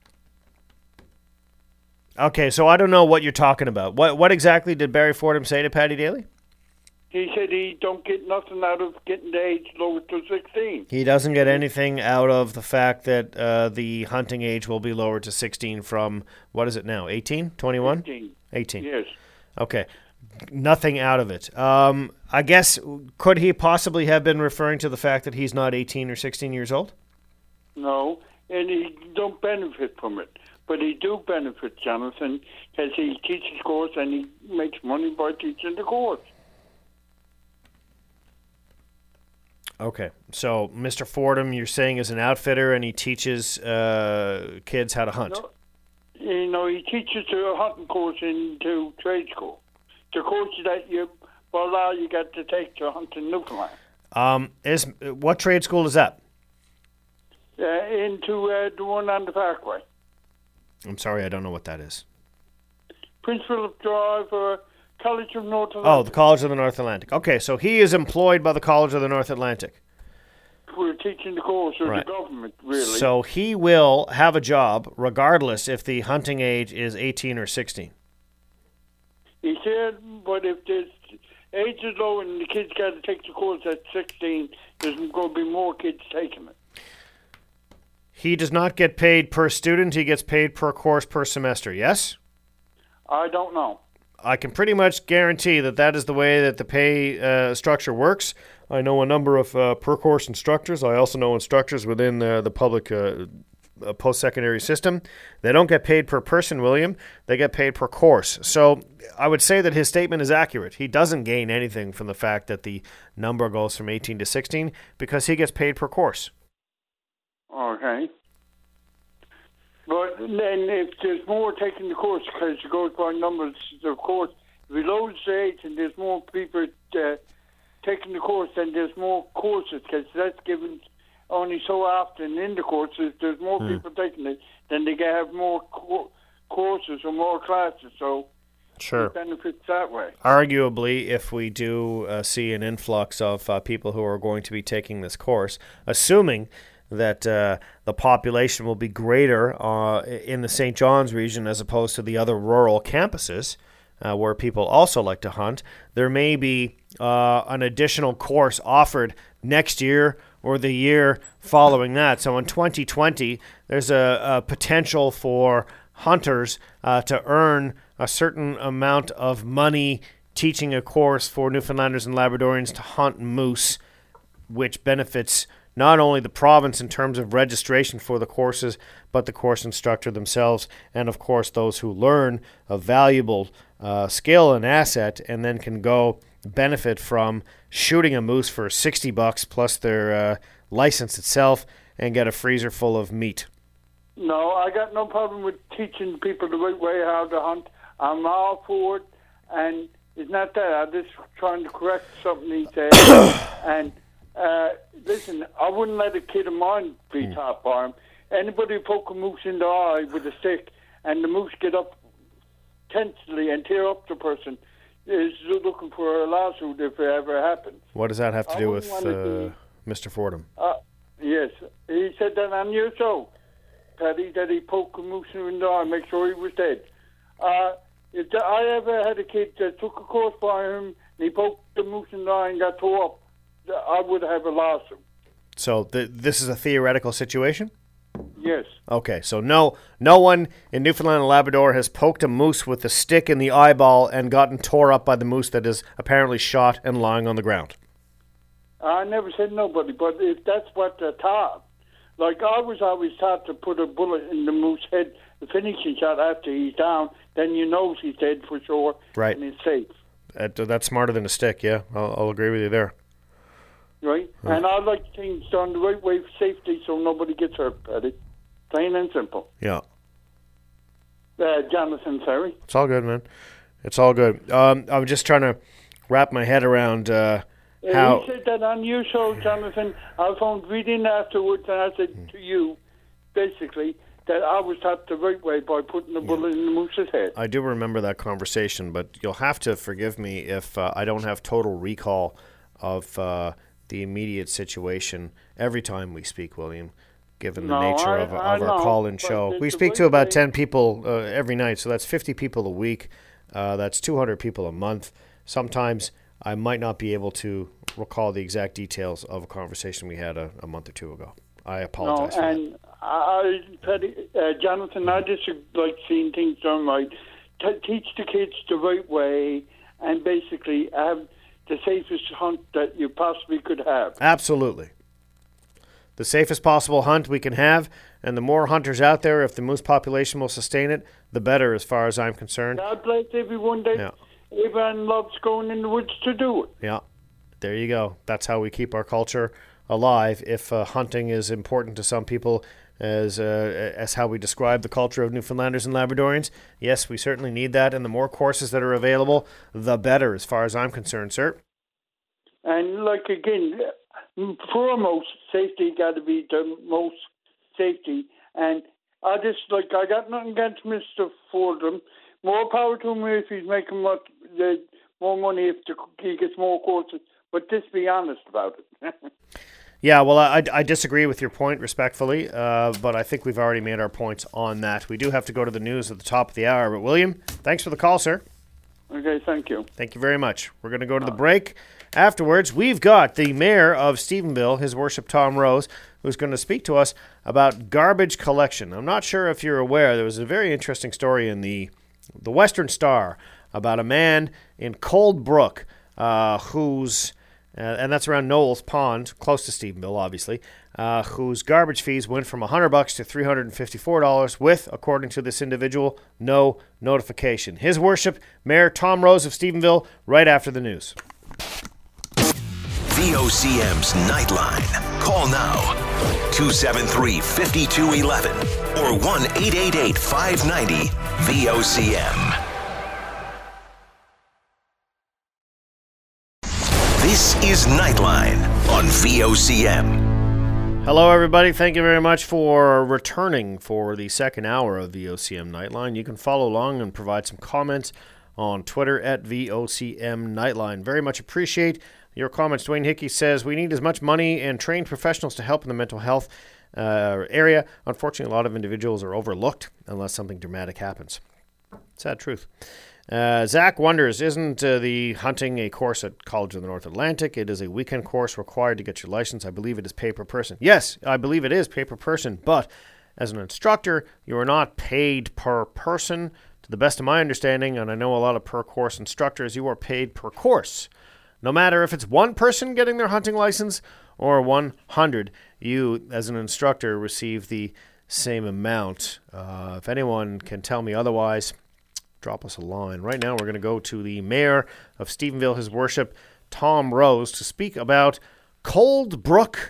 Okay, so I don't know what you're talking about. What what exactly did Barry Fordham say to Paddy Daly? He said he don't get nothing out of getting the age lowered to sixteen. He doesn't get anything out of the fact that uh, the hunting age will be lowered to sixteen from, what is it now, eighteen, twenty-one? eighteen. eighteen. Yes. Okay. Nothing out of it. Um, I guess, could he possibly have been referring to the fact that he's not eighteen or sixteen years old? No, and he don't benefit from it. But he do benefit, Jonathan, because he teaches course and he makes money by teaching the course. Okay, so Mister Fordham, you're saying, is an outfitter and he teaches uh, kids how to hunt. No, you know, he teaches a hunting course into trade school. The course that you, well, now you got to take to hunt in Newfoundland. Um, is what trade school is that? Uh, into uh, the one on the Parkway. I'm sorry, I don't know what that is. Prince Philip Drive or College of North Atlantic. Oh, the College of the North Atlantic. Okay, so he is employed by the College of the North Atlantic. We're teaching the course of Right. the government, really. So he will have a job regardless if the hunting age is eighteen or sixteen. He said, but if the age is low and the kids got to take the course at sixteen, there's going to be more kids taking it. He does not get paid per student. He gets paid per course per semester, yes? I don't know. I can pretty much guarantee that that is the way that the pay uh, structure works. I know a number of uh, per-course instructors. I also know instructors within uh, the public uh, uh, post-secondary system. They don't get paid per person, William. They get paid per course. So I would say that his statement is accurate. He doesn't gain anything from the fact that the number goes from eighteen to sixteen because he gets paid per course. Okay. But then if there's more taking the course, because it goes by numbers of course, if we load the age and there's more people uh, taking the course, then there's more courses, because that's given only so often in the courses. There's more Hmm. people taking it, then they can have more co- courses or more classes, so Sure. it benefits that way. Arguably, if we do uh, see an influx of uh, people who are going to be taking this course, assuming that uh, the population will be greater uh, in the Saint John's region as opposed to the other rural campuses uh, where people also like to hunt, there may be uh, an additional course offered next year or the year following that. So in twenty twenty, there's a, a potential for hunters uh, to earn a certain amount of money teaching a course for Newfoundlanders and Labradorians to hunt moose, which benefits not only the province in terms of registration for the courses, but the course instructor themselves, and of course those who learn a valuable uh, skill and asset and then can go benefit from shooting a moose for sixty bucks plus their uh, license itself and get a freezer full of meat. No, I got no problem with teaching people the right way how to hunt. I'm all for it, and it's not that. I'm just trying to correct something he said. and uh, listen, I wouldn't let a kid of mine be Mm. taught by him. Anybody poke a moose in the eye with a stick, and the moose get up tensely and tear up the person, is looking for a lawsuit if it ever happens. What does that have to I do wouldn't with wanna uh, be- Mister Fordham? Uh, yes, he said that on your show, Paddy, that he poked a moose in the eye, make sure he was dead. Uh, if the, I ever had a kid that took a course by him and he poked the moose in the eye and got tore up, I would have a lawsuit. So th- this is a theoretical situation? Yes. Okay, so no no one in Newfoundland and Labrador has poked a moose with a stick in the eyeball and gotten tore up by the moose that is apparently shot and lying on the ground. I never said nobody, but if that's what they're taught, like I was always taught to put a bullet in the moose head, the finishing shot after he's down, then you know he's dead for sure, Right. and it's safe. That, that's smarter than a stick, yeah. I'll, I'll agree with you there. Right? And I like things done the right way for safety so nobody gets hurt, Paddy. Plain and simple. Yeah. Uh, Jonathan, sorry. It's all good, man. It's all good. Um, I'm just trying to wrap my head around uh, Uh, how... he said that on your show, Jonathan. I phoned reading afterwards, and I said to you, basically, that I was tapped the right way by putting the bullet in the moose's head. I do remember that conversation, but you'll have to forgive me if uh, I don't have total recall of uh, the immediate situation every time we speak, William, given the No, nature I- of, I of our know, call-in but show. the- We the speak to right about way- ten people uh, every night, so that's fifty people a week. Uh, that's two hundred people a month. Sometimes I might not be able to recall the exact details of a conversation we had a, a month or two ago. I No, apologize for that. and I, Petty, uh, Jonathan, I just like seeing things done right. T- teach the kids the right way, and basically have the safest hunt that you possibly could have. Absolutely. The safest possible hunt we can have, and the more hunters out there, if the moose population will sustain it, the better as far as I'm concerned. God bless everyone that Yeah. everyone loves going in the woods to do it. Yeah, there you go. That's how we keep our culture alive. If uh, hunting is important to some people as uh, as how we describe the culture of Newfoundlanders and Labradorians, yes, we certainly need that, and the more courses that are available, the better as far as I'm concerned, sir. And like again, foremost, safety got to be the most safety. And I just like I got nothing against Mister Fordham. More power to him if he's making much, uh, more money if the, he gets more courses. But just be honest about it. Yeah, well, I, I disagree with your point respectfully, uh, but I think we've already made our points on that. We do have to go to the news at the top of the hour. But William, thanks for the call, sir. Okay, thank you. Thank you very much. We're going to go to the break. Afterwards, we've got the mayor of Stephenville, His Worship Tom Rose, who's going to speak to us about garbage collection. I'm not sure if you're aware, there was a very interesting story in the the Western Star about a man in Cold Brook uh, who's, uh, and that's around Knowles Pond, close to Stephenville, obviously, uh, whose garbage fees went from one hundred bucks to three hundred fifty-four dollars with, according to this individual, no notification. His Worship, Mayor Tom Rose of Stephenville, right after the news. V O C M's Nightline. Call now. two seven three, five two one one or one eight eight eight, five nine zero, V O C M. This is Nightline on V O C M. Hello, everybody. Thank you very much for returning for the second hour of V O C M Nightline. You can follow along and provide some comments on Twitter at V O C M Nightline. Very much appreciate your comments. Dwayne Hickey says, we need as much money and trained professionals to help in the mental health uh, area. Unfortunately, a lot of individuals are overlooked unless something dramatic happens. Sad truth. Uh, Zach wonders, isn't uh, the hunting a course at College of the North Atlantic? It is a weekend course required to get your license. I believe it is pay per person. Yes, I believe it is pay per person, but as an instructor, you are not paid per person. To the best of my understanding, and I know a lot of per course instructors, you are paid per course. No matter if it's one person getting their hunting license or one hundred, you, as an instructor, receive the same amount. Uh, if anyone can tell me otherwise, drop us a line. Right now, we're going to go to the mayor of Stephenville, His Worship, Tom Rose, to speak about Cold Brook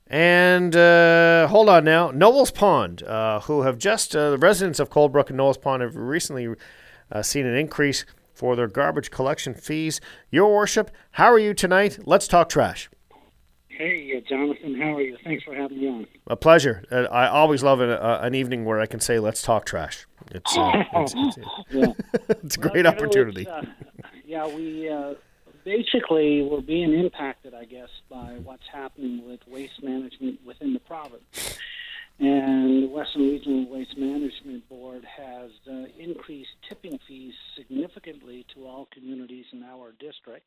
and, uh, hold on now, Knowles Pond, uh, who have just, uh, the residents of Cold Brook and Knowles Pond have recently uh, seen an increase for their garbage collection fees. Your Worship, how are you tonight? Let's talk trash. Hey, uh, Jonathan, how are you? Thanks for having me on. A pleasure. Uh, I always love an, uh, an evening where I can say, let's talk trash. It's, uh, it's, it's, Yeah. it's a Well, great you know, opportunity. it's, uh, yeah, we uh, basically we're being impacted, I guess, by what's happening with waste management within the province. And the Western Regional Waste Management Board has uh, increased tipping fees significantly to all communities in our district.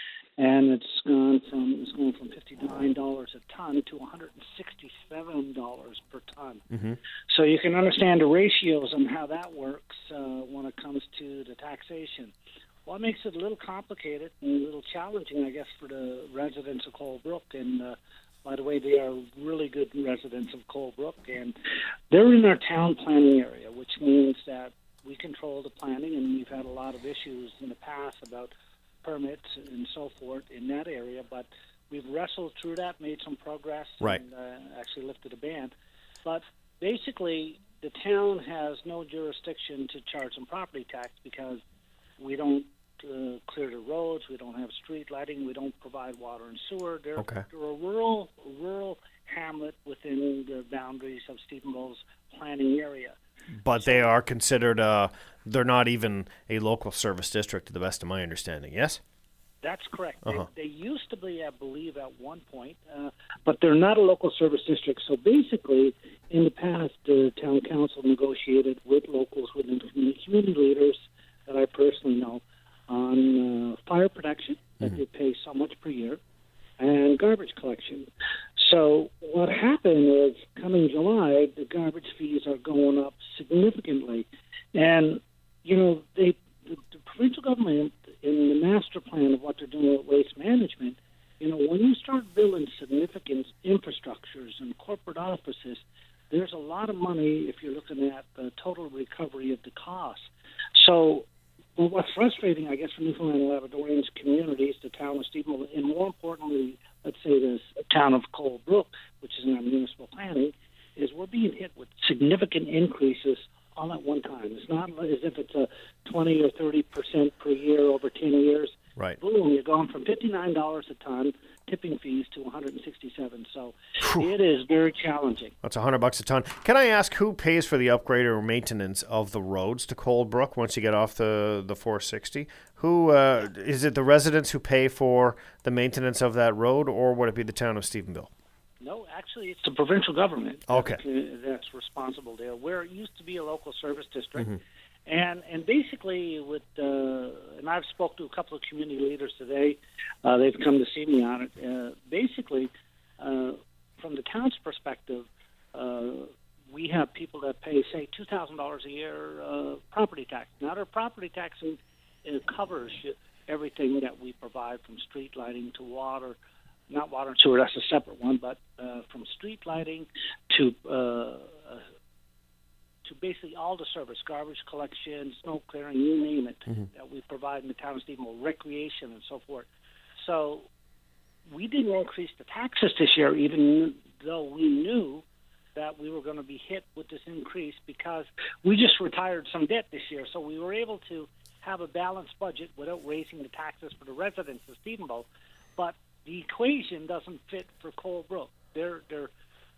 And it's gone from it's going from fifty-nine dollars a ton to one hundred sixty-seven dollars per ton. Mm-hmm. So you can understand the ratios and how that works uh, when it comes to the taxation. Well, it makes it a little complicated and a little challenging, I guess, for the residents of Cold Brook. And uh, by the way, they are really good residents of Cold Brook, and they're in our town planning area, which means that we control the planning, and we've had a lot of issues in the past about permits and so forth in that area, but we've wrestled through that, made some progress, Right. and uh, actually lifted a ban. But basically, the town has no jurisdiction to charge some property tax because we don't uh, clear the roads, we don't have street lighting, we don't provide water and sewer. They're, Okay. they're a rural, rural hamlet within the boundaries of Stephenville's planning area. But so, they are considered, uh, they're not even a local service district to the best of my understanding, yes? That's correct. Uh-huh. They, they used to be, I believe, at one point, uh, but they're not a local service district. So basically, in the past, the town council negotiated with locals, with community leaders that I personally know, on uh, fire protection, that mm-hmm. they pay so much per year, and garbage collection. So what happened is, coming July, the garbage fees are going up significantly. And, you know, they the, the provincial government, in the master plan of what they're doing with waste management, you know, when you start building significant infrastructures and corporate offices, there's a lot of money if you're looking at the total recovery of the cost. So well, what's frustrating, I guess, for Newfoundland and Labradorians communities, the town of Stephenville, and more importantly, let's say the town of Colebrook, which is in our municipal planning, is we're being hit with significant increases all at one time. It's not as if it's a twenty or thirty percent per year over ten years. Right. Boom, you're going from fifty-nine dollars a ton tipping fees to one hundred sixty-seven. So Whew. It is very challenging. That's one hundred bucks a ton. Can I ask who pays for the upgrade or maintenance of the roads to Colebrook once you get off the, the four sixty? Who uh, is it the residents who pay for the maintenance of that road, or would it be the town of Stephenville? No, actually, it's the provincial government okay. that's, that's responsible there, where it used to be a local service district. Mm-hmm. And and basically, with uh, and I've spoke to a couple of community leaders today. Uh, they've come to see me on it. Uh, basically, uh, from the town's perspective, uh, we have people that pay, say, two thousand dollars a year uh, property tax. Now, their property tax uh, covers everything that we provide, from street lighting to water. Not water and sewer, that's a separate one, but uh, from street lighting to uh, uh, to basically all the service, garbage collection, snow clearing, you name it, mm-hmm. that we provide in the town of Stephenville, recreation and so forth. So we didn't increase the taxes this year, even though we knew that we were going to be hit with this increase, because we just retired some debt this year. So we were able to have a balanced budget without raising the taxes for the residents of Stephenville. But the equation doesn't fit for Colebrook. Their their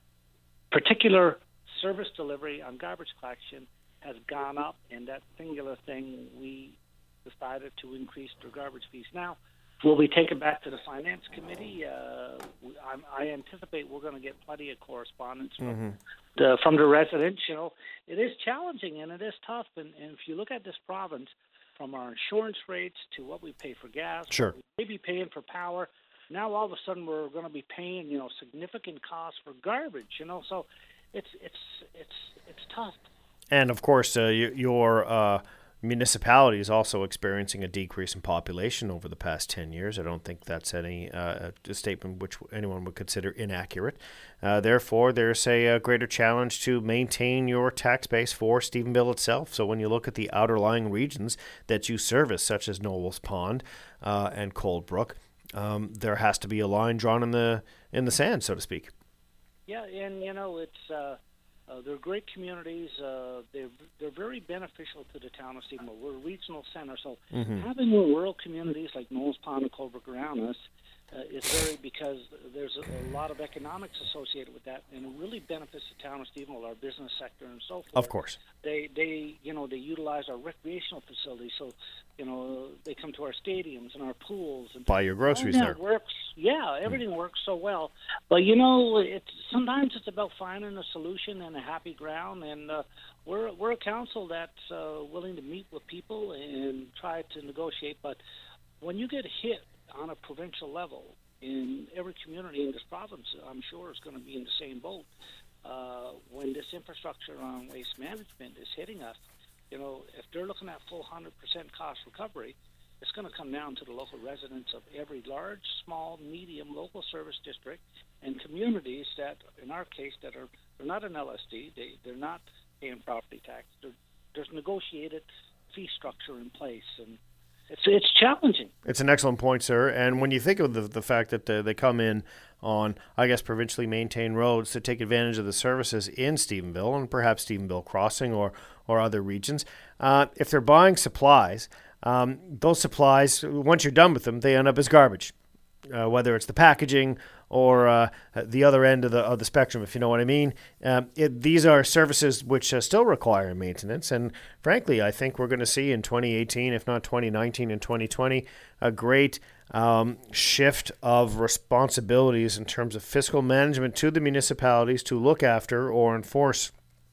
particular service delivery on garbage collection has gone up, and that singular thing, we decided to increase their garbage fees. Now, will we take it back to the finance committee? Uh, I'm, I anticipate we're going to get plenty of correspondence from mm-hmm. the from the residents. You know, it is challenging and it is tough. And, and if you look at this province, from our insurance rates to what we pay for gas, sure. what we may be paying for power. Now all of a sudden we're going to be paying, you know, significant costs for garbage, you know. So it's it's it's it's tough. And of course, uh, y- your uh, municipality is also experiencing a decrease in population over the past ten years. I don't think that's any uh, a statement which anyone would consider inaccurate. Uh, therefore, there's a, a greater challenge to maintain your tax base for Stephenville itself. So when you look at the outerlying regions that you service, such as Nowell's Pond uh, and Colebrook, Um, there has to be a line drawn in the in the sand, so to speak. Yeah, and you know, it's uh, uh, they're great communities. Uh, they're they're very beneficial to the town of Stephenville. We're a regional center, so mm-hmm. having rural communities like Nowell's Pond and Colebrook around us uh, is very, because there's a, a lot of economics associated with that, and it really benefits the town of Stephenville, our business sector, and so forth. Of course, they they you know they utilize our recreational facilities, so you know they come to our stadiums and our pools and buy your groceries all there. That works, yeah, everything mm. works so well. But you know, it's sometimes it's about finding a solution and a happy ground, and uh, we're we're a council that's uh, willing to meet with people and try to negotiate. But when you get hit on a provincial level, in every community in this province, I'm sure is going to be in the same boat. Uh, when this infrastructure on waste management is hitting us, you know, if they're looking at full one hundred percent cost recovery, it's going to come down to the local residents of every large, small, medium local service district and communities that, in our case, that are they're not an L S D, they, they're not paying property tax. They're, there's negotiated fee structure in place, and It's it's challenging. It's an excellent point, sir. And when you think of the the fact that uh, they come in on, I guess, provincially maintained roads to take advantage of the services in Stephenville and perhaps Stephenville Crossing or, or other regions, uh, if they're buying supplies, um, those supplies, once you're done with them, they end up as garbage. Uh, whether it's the packaging or uh, the other end of the of the spectrum, if you know what I mean. Um, it, these are services which uh, still require maintenance, and frankly, I think we're going to see in twenty eighteen, if not twenty nineteen and twenty twenty, a great um, shift of responsibilities in terms of fiscal management to the municipalities to look after or enforce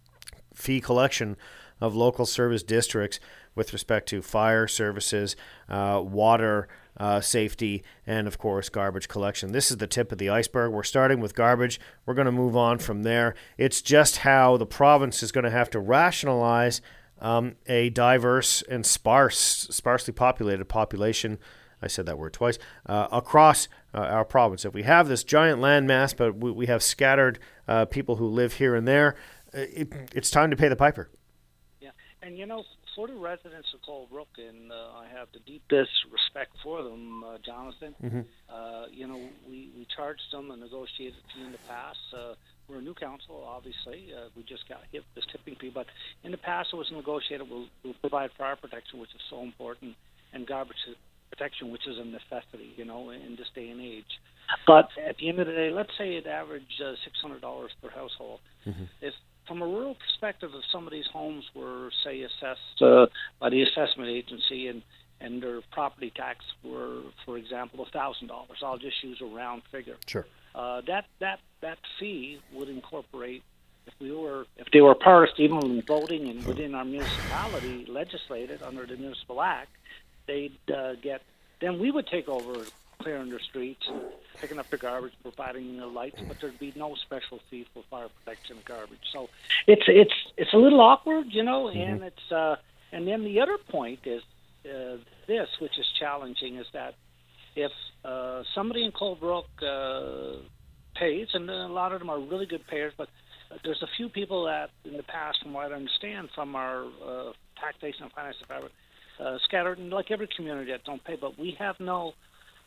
fee collection of local service districts with respect to fire services, uh, water uh, safety, and of course garbage collection. This is the tip of the iceberg. We're starting with garbage. We're going to move on from there. It's just how the province is going to have to rationalize um, a diverse and sparse, sparsely populated population. I said that word twice, uh, across uh, our province. If we have this giant land mass, but we, we have scattered uh, people who live here and there, it, it's time to pay the piper. Yeah, and you know, for the residents of Colebrook, and uh, I have the deepest respect for them, uh, Jonathan. Mm-hmm. Uh, you know, we, we charged them a negotiated fee in the past. Uh, we're a new council, obviously. Uh, we just got hit this tipping fee, but in the past it was negotiated. We'll, we'll provide fire protection, which is so important, and garbage protection, which is a necessity, you know, in this day and age. But at the end of the day, let's say it averaged uh, six hundred dollars per household. Mm-hmm. If from a rural perspective, if some of these homes were, say, assessed uh, by the assessment agency and, and their property tax were, for example, one thousand dollars, I'll just use a round figure. Sure. Uh, that, that, that fee would incorporate, if we were, if they were part of even voting and within our municipality legislated under the Municipal Act, they'd uh, get, then we would take over clearing their streets, picking up the garbage, providing the lights, but there'd be no special fee for fire protection and garbage. So it's it's it's a little awkward, you know, mm-hmm. and it's uh, and then the other point is uh, this, which is challenging, is that if uh, somebody in Colebrook uh, pays, and a lot of them are really good payers, but there's a few people that in the past, from what I understand, from our uh, taxation and finance department, uh, scattered in like every community that don't pay, but we have no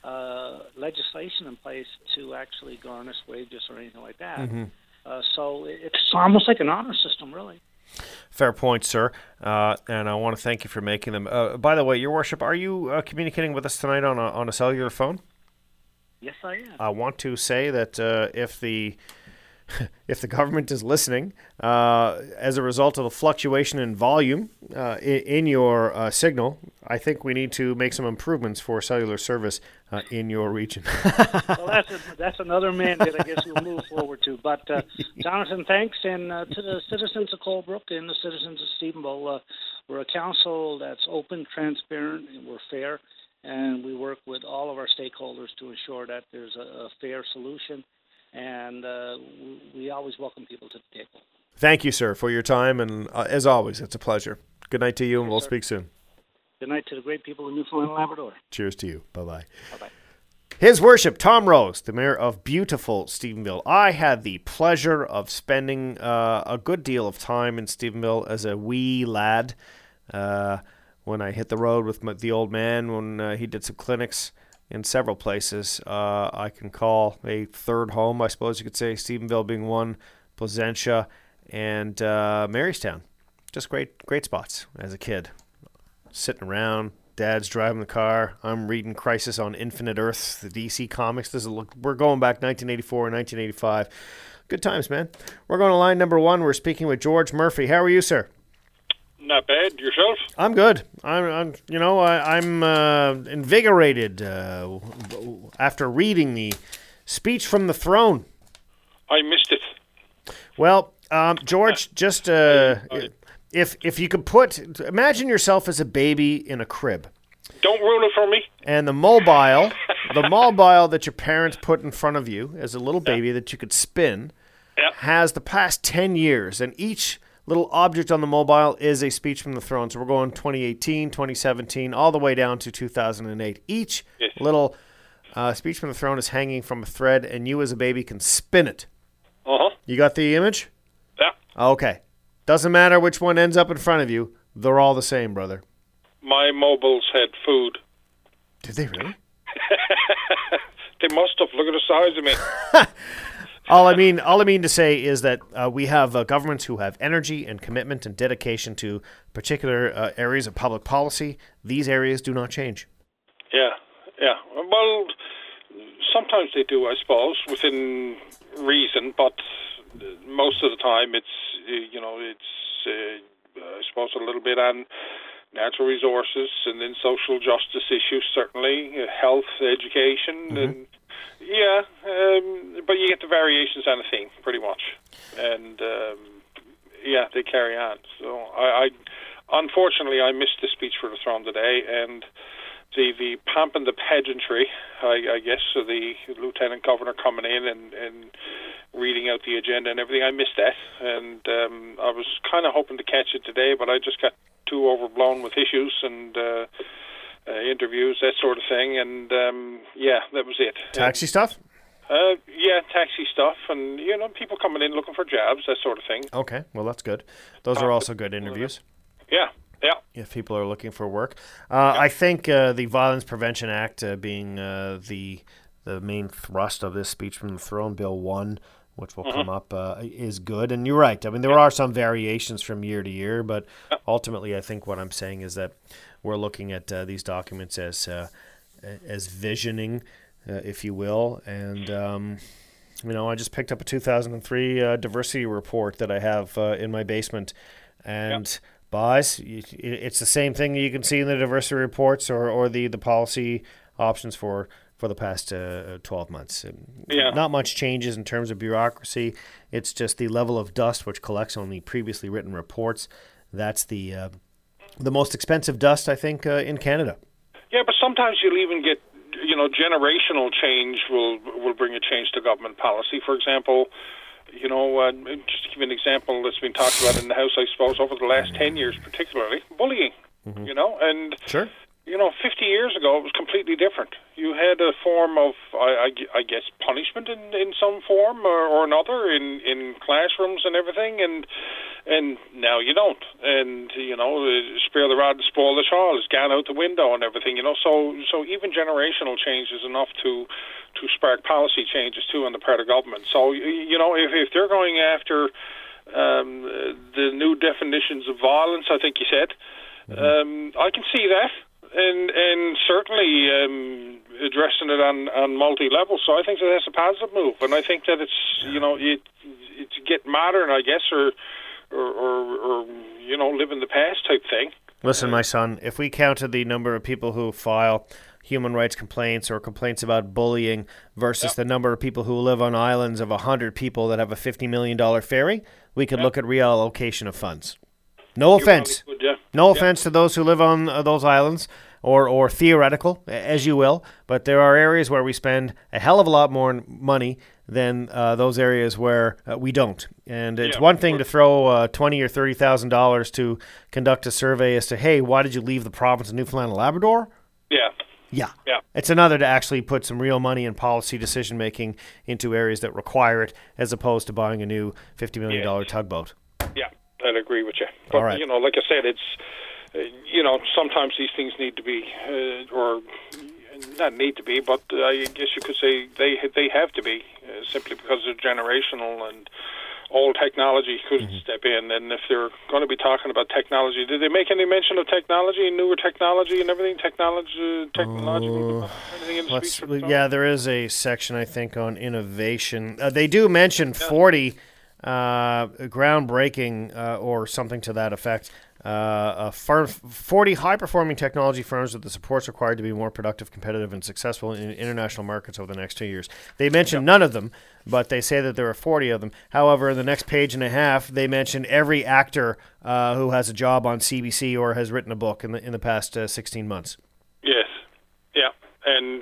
Uh, legislation in place to actually garnish wages or anything like that. Mm-hmm. Uh, so it's almost like an honor system, really. Fair point, sir. Uh, and I want to thank you for making them. Uh, by the way, Your Worship, are you uh, communicating with us tonight on a, on a cellular phone? Yes, I am. I want to say that uh, if the if the government is listening, uh, as a result of the fluctuation in volume uh, in, in your uh, signal, I think we need to make some improvements for cellular service uh, in your region. Well, that's a, that's another mandate I guess we'll move forward to. But, uh, Jonathan, thanks. And uh, to the citizens of Colebrook and the citizens of Stephenville, uh, we're a council that's open, transparent, and we're fair. And we work with all of our stakeholders to ensure that there's a, a fair solution. And uh, we always welcome people to the table. Thank you, sir, for your time. And uh, as always, it's a pleasure. Good night to you, and yes, we'll sir. speak soon. Good night to the great people of Newfoundland and Labrador. Cheers to you. Bye-bye. Bye-bye. His Worship, Tom Rose, the mayor of beautiful Stephenville. I had the pleasure of spending uh, a good deal of time in Stephenville as a wee lad uh, when I hit the road with my, the old man when uh, he did some clinics in several places. Uh, I can call a third home, I suppose you could say, Stephenville being one, Placentia, and uh, Marystown. Just great, great spots as a kid. Sitting around, Dad's driving the car. I'm reading Crisis on Infinite Earths, the D C comics. This is look. We're going back nineteen eighty-four and nineteen eighty-five. Good times, man. We're going to line number one. We're speaking with George Murphy. How are you, sir? Not bad. Yourself? I'm good. I'm, I'm you know, I, I'm uh, invigorated uh, after reading the speech from the throne. I missed it. Well, um, George, just uh, if if you could put, imagine yourself as a baby in a crib. Don't ruin it for me. And the mobile, the mobile that your parents put in front of you as a little baby yeah. that you could spin, yeah. has the past ten years, and each little object on the mobile is a speech from the throne. So we're going twenty eighteen, twenty seventeen, all the way down to two thousand eight. Each yes. little uh, speech from the throne is hanging from a thread, and you as a baby can spin it. Uh-huh. You got the image? Yeah. Okay. Doesn't matter which one ends up in front of you. They're all the same, brother. My mobiles had food. Did they really? They must have. Look at the size of me. All I mean, all I mean to say is that uh, we have uh, governments who have energy and commitment and dedication to particular uh, areas of public policy. These areas do not change. Yeah, yeah. Well, sometimes they do, I suppose, within reason, but most of the time it's, you know, it's, uh, I suppose, a little bit on natural resources and then social justice issues, certainly, uh, health, education, mm-hmm. and yeah, um, but you get the variations on a theme, pretty much. And, um, yeah, they carry on. So, I, I unfortunately, I missed the speech for the throne today, and the, the pomp and the pageantry, I, I guess, so the Lieutenant Governor coming in and, and reading out the agenda and everything, I missed that. And um, I was kind of hoping to catch it today, but I just got too overblown with issues and uh, uh, interviews, that sort of thing. And, um, yeah, that was it. Taxi stuff? Uh, yeah, taxi stuff, and, you know, people coming in looking for jobs, that sort of thing. Okay, well, that's good. Those are also good interviews. Yeah, yeah. If people are looking for work. Uh, yeah. I think uh, the Violence Prevention Act uh, being uh, the the main thrust of this speech from the throne, Bill one, which will mm-hmm. come up, uh, is good. And you're right. I mean, there yeah. are some variations from year to year, but yeah. ultimately I think what I'm saying is that we're looking at uh, these documents as, uh, as visioning, Uh, if you will, and um, you know, I just picked up a two thousand three uh, diversity report that I have uh, in my basement, and yep. Boz, it's the same thing you can see in the diversity reports or, or the, the policy options for for the past uh, twelve months. Yeah. Not much changes in terms of bureaucracy. It's just the level of dust which collects on the previously written reports. That's the uh, the most expensive dust, I think, uh, in Canada. Yeah, but sometimes you'll even get, you know, generational change will will bring a change to government policy. For example, you know, uh, just to give you an example that's been talked about in the House, I suppose, over the last ten years particularly, bullying, mm-hmm. you know, and, sure. you know, fifty years ago it was completely different. You had a form of, I, I, I guess, punishment in, in some form or, or another in, in classrooms and everything, and and now you don't. And, you know, spare the rod and spoil the child has gone out the window and everything, you know. So so even generational change is enough to to spark policy changes, too, on the part of government. So, you know, if, if they're going after um, the new definitions of violence, I think you said, mm-hmm. um, I can see that. And and certainly um, addressing it on, on multi-levels. So I think that that's a positive move. And I think that it's, you know, it, it's get modern, I guess, or, or, or, or, you know, live in the past type thing. Listen, my son, if we counted the number of people who file human rights complaints or complaints about bullying versus yep. the number of people who live on islands of one hundred people that have a fifty million dollars ferry, we could yep. look at reallocation of funds. No offense. Would, yeah. No yeah. offense to those who live on uh, those islands, or, or theoretical, as you will, but there are areas where we spend a hell of a lot more money than uh, those areas where uh, we don't. And it's yeah, one thing to throw uh, twenty or thirty thousand dollars to conduct a survey as to, hey, why did you leave the province of Newfoundland and Labrador? Yeah. Yeah. Yeah. It's another to actually put some real money and policy decision making into areas that require it, as opposed to buying a new fifty million dollars yes. tugboat. Yeah. I'd agree with you. But, All right. you know, like I said, it's, uh, you know, sometimes these things need to be, uh, or not need to be, but uh, I guess you could say they they have to be, uh, simply because they're generational and old technology could mm-hmm. step in. And if they're going to be talking about technology, did they make any mention of technology, newer technology and everything, technology, technological, uh, anything in the speech? Yeah, there is a section, I think, on innovation. Uh, they do mention yeah. forty... Uh, groundbreaking uh, or something to that effect. Uh, a firm, forty high-performing technology firms with the supports required to be more productive, competitive, and successful in international markets over the next two years. They mention yep. none of them, but they say that there are forty of them. However, in the next page and a half, they mention every actor uh, who has a job on C B C or has written a book in the in the past uh, sixteen months. Yes. Yeah. And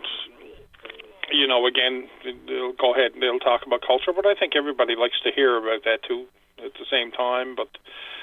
you know, again, they'll go ahead and they'll talk about culture, but I think everybody likes to hear about that too at the same time. But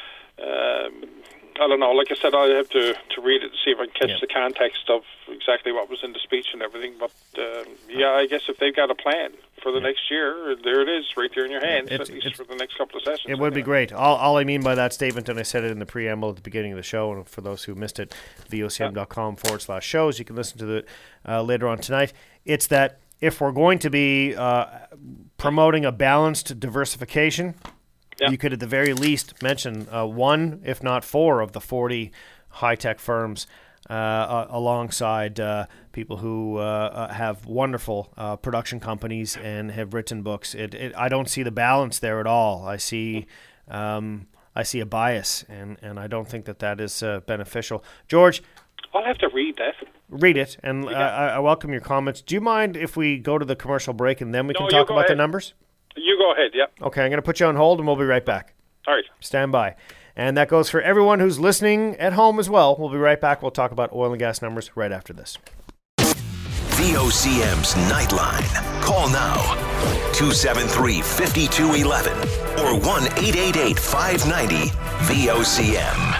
um, I don't know. Like I said, I have to, to read it to see if I can catch yeah. the context of exactly what was in the speech and everything. But uh, yeah, I guess if they've got a plan for the yeah. next year, there it is, right there in your hands, it's, at least for the next couple of sessions. It would be great. All, all I mean by that statement, and I said it in the preamble at the beginning of the show, and for those who missed it, vocm.com forward slash shows, you can listen to it uh, later on tonight. It's that if we're going to be uh, promoting a balanced diversification, yeah. you could at the very least mention uh, one, if not four, of the forty high-tech firms uh, alongside uh, people who uh, have wonderful uh, production companies and have written books. It, it, I don't see the balance there at all. I see um, I see a bias, and, and I don't think that that is uh, beneficial. George? I'll have to read that. Read it, and uh, I, I welcome your comments. Do you mind if we go to the commercial break and then we no, can talk about ahead. the numbers? You go ahead, yeah. Okay, I'm going to put you on hold, and we'll be right back. All right. Stand by. And that goes for everyone who's listening at home as well. We'll be right back. We'll talk about oil and gas numbers right after this. V O C M's Nightline. Call now. two seven three, five two one one or one eight eight eight, five nine zero, V O C M.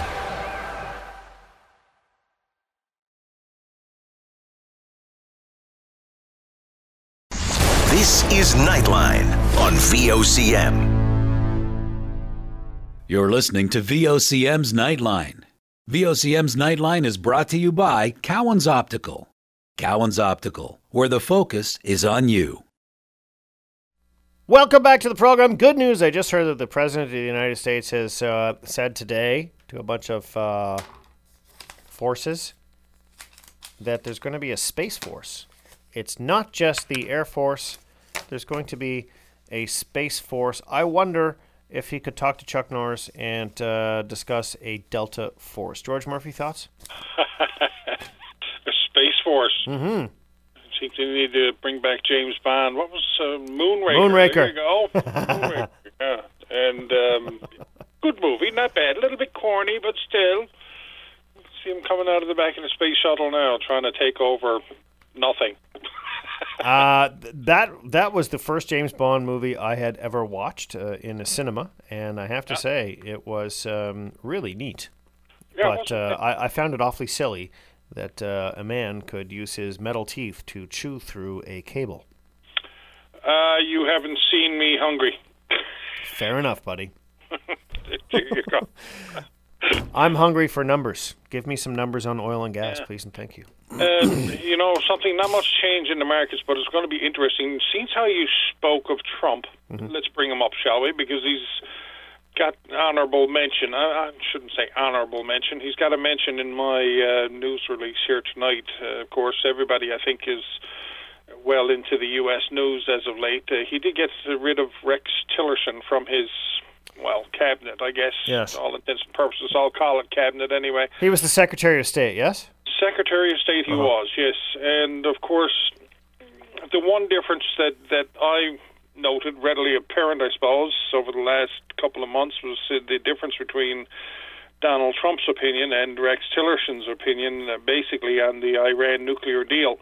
This is Nightline on V O C M. You're listening to V O C M's Nightline. V O C M's Nightline is brought to you by Cowan's Optical. Cowan's Optical, where the focus is on you. Welcome back to the program. Good news. I just heard that the President of the United States has uh, said today to a bunch of uh, forces that there's going to be a Space Force. It's not just the Air Force. There's going to be a Space Force. I wonder if he could talk to Chuck Norris and uh, discuss a Delta Force. George Murphy, thoughts? A Space Force. Mm-hmm. I think they need to bring back James Bond. What was uh, Moonraker? Moonraker. There you go. Moonraker. Yeah. And um, good movie, not bad. A little bit corny, but still. See him coming out of the back of the space shuttle now, trying to take over nothing. uh, that that was the first James Bond movie I had ever watched uh, in a cinema, and I have to yeah. say it was um, really neat. Yeah, but uh, I, I found it awfully silly that uh, a man could use his metal teeth to chew through a cable. Uh, you haven't seen me hungry. Fair enough, buddy. There you go. I'm hungry for numbers. Give me some numbers on oil and gas, yeah. please, and thank you. Uh, you know, something, not much change in the markets, but it's going to be interesting. Since how you spoke of Trump, mm-hmm. let's bring him up, shall we? Because he's got honorable mention. I, I shouldn't say honorable mention. He's got a mention in my uh, news release here tonight. Uh, of course, everybody, I think, is well into the U S news as of late. Uh, he did get rid of Rex Tillerson from his... well, cabinet, I guess. Yes. All intents and purposes. I'll call it cabinet anyway. He was the Secretary of State, yes? Secretary of State he uh-huh. was, yes. And, of course, the one difference that, that I noted, readily apparent, I suppose, over the last couple of months was the difference between Donald Trump's opinion and Rex Tillerson's opinion, uh, basically on the Iran nuclear deal.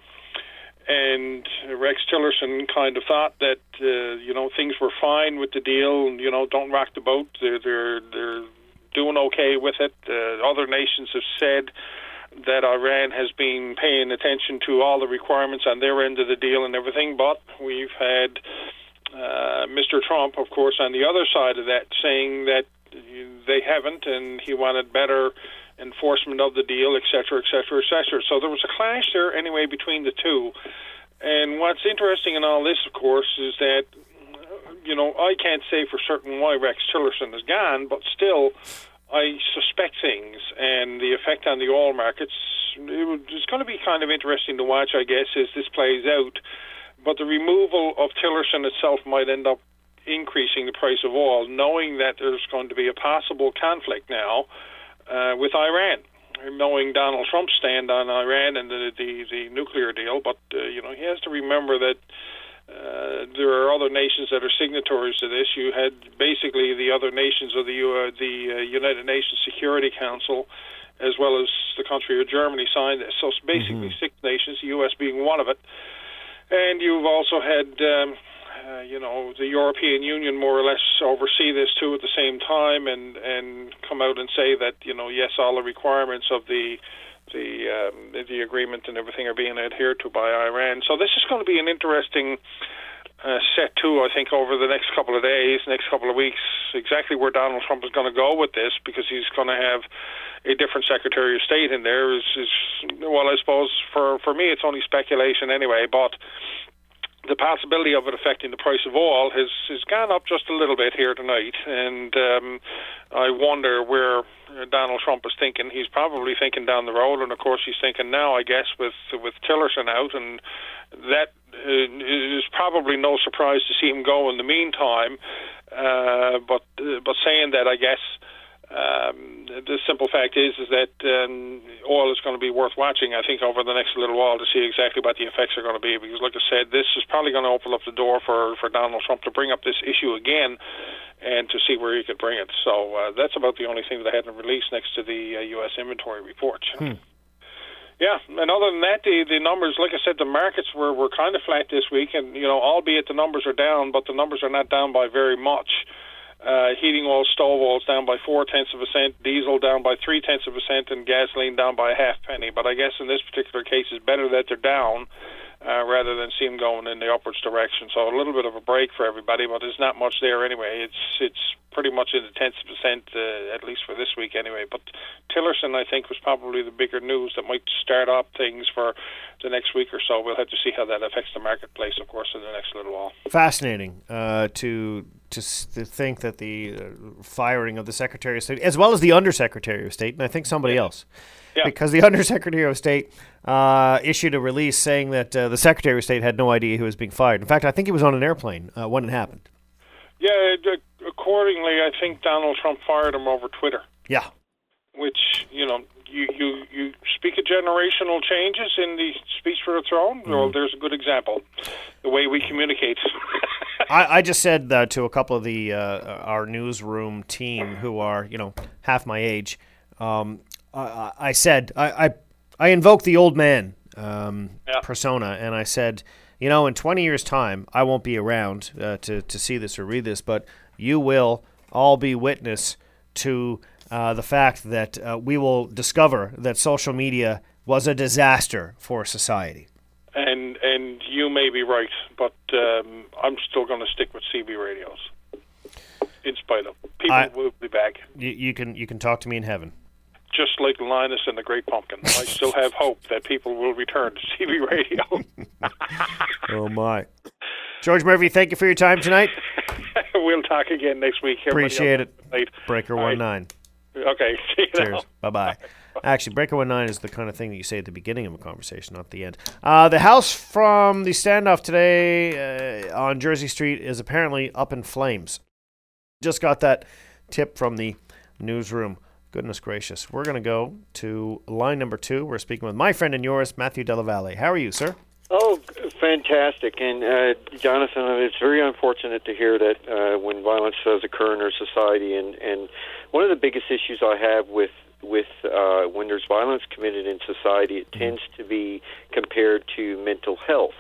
And Rex Tillerson kind of thought that uh, you know things were fine with the deal. And, you know, don't rock the boat. They're they're, they're doing okay with it. Uh, other nations have said that Iran has been paying attention to all the requirements on their end of the deal and everything. But we've had uh, Mister Trump, of course, on the other side of that, saying that they haven't, and he wanted better enforcement of the deal, et cetera, et cetera, et cetera. So there was a clash there anyway between the two. And what's interesting in all this, of course, is that, you know, I can't say for certain why Rex Tillerson is gone, but still, I suspect things. And the effect on the oil markets, it's going to be kind of interesting to watch, I guess, as this plays out. But the removal of Tillerson itself might end up increasing the price of oil, knowing that there's going to be a possible conflict now Uh, with Iran, knowing Donald Trump's stand on Iran and the the, the nuclear deal. But, uh, you know, he has to remember that uh, there are other nations that are signatories to this. You had basically the other nations of the, uh, the uh, United Nations Security Council, as well as the country of Germany, signed this. So it's basically mm-hmm. six nations, the U S being one of it. And you've also had... Um, Uh, you know, the European Union more or less oversee this too at the same time, and, and come out and say that, you know, yes, all the requirements of the the um, the agreement and everything are being adhered to by Iran. So this is going to be an interesting uh, set too, I think, over the next couple of days, next couple of weeks, exactly where Donald Trump is going to go with this, because he's going to have a different Secretary of State in there. Is, is well, I suppose for for me it's only speculation anyway, but the possibility of it affecting the price of oil has, has gone up just a little bit here tonight, and um, I wonder where Donald Trump is thinking. He's probably thinking down the road, and of course he's thinking now, I guess, with with Tillerson out, and that uh, is probably no surprise to see him go in the meantime. Uh, but uh, but saying that, I guess um, the simple fact is is that um, oil is going to be worth watching, I think, over the next little while to see exactly what the effects are going to be. Because, like I said, this is probably going to open up the door for, for Donald Trump to bring up this issue again and to see where he could bring it. So uh, that's about the only thing that I hadn't released next to the uh, U S inventory report. Hmm. Yeah, and other than that, the, the numbers, like I said, the markets were, were kind of flat this week, and, you know, albeit the numbers are down, but the numbers are not down by very much. Uh, heating oil, stove oil is down by four-tenths of a cent, diesel down by three-tenths of a cent, and gasoline down by a half penny. But I guess in this particular case, it's better that they're down uh, rather than see them going in the upwards direction. So a little bit of a break for everybody, but there's not much there anyway. It's it's pretty much in the tenths of a cent, uh, at least for this week anyway. But Tillerson, I think, was probably the bigger news that might start up things for the next week or so. We'll have to see how that affects the marketplace, of course, in the next little while. Fascinating uh, to, to to think that the uh, firing of the Secretary of State, as well as the Undersecretary of State, and I think somebody yeah. else, yeah. because the Undersecretary of State uh, issued a release saying that uh, the Secretary of State had no idea he was being fired. In fact, I think he was on an airplane uh, when it happened. Yeah, accordingly, I think Donald Trump fired him over Twitter. Yeah. Which, you know, you, you, you speak of generational changes in the speech for the throne. Mm. Well, there's a good example. The way we communicate. I, I just said uh, to a couple of the uh, our newsroom team who are, you know, half my age, um, I, I said, I, I, I invoked the old man um, yeah. persona, and I said, you know, in twenty years' time, I won't be around uh, to, to see this or read this, but you will all be witness to uh, the fact that uh, we will discover that social media was a disaster for society. And and you may be right, but um, I'm still going to stick with C B radios, in spite of. People I, will be back. You, you can you can talk to me in heaven. Just like Linus and the Great Pumpkin, I still have hope that people will return to C B radio. Oh, my. George Murphy, thank you for your time tonight. We'll talk again next week. Appreciate it. Breaker one nine. Okay. See you Cheers. Bye-bye. Actually, Breaker one nine is the kind of thing that you say at the beginning of a conversation, not the end. Uh, the house from the standoff today uh, on Jersey Street is apparently up in flames. Just got that tip from the newsroom. Goodness gracious. We're going to go to line number two. We're speaking with my friend and yours, Matthew Della Valle. How are you, sir? Oh, fantastic. And, uh, Jonathan, it's very unfortunate to hear that uh, when violence does occur in our society. And, and one of the biggest issues I have with, with uh, when there's violence committed in society, it tends to be compared to mental health.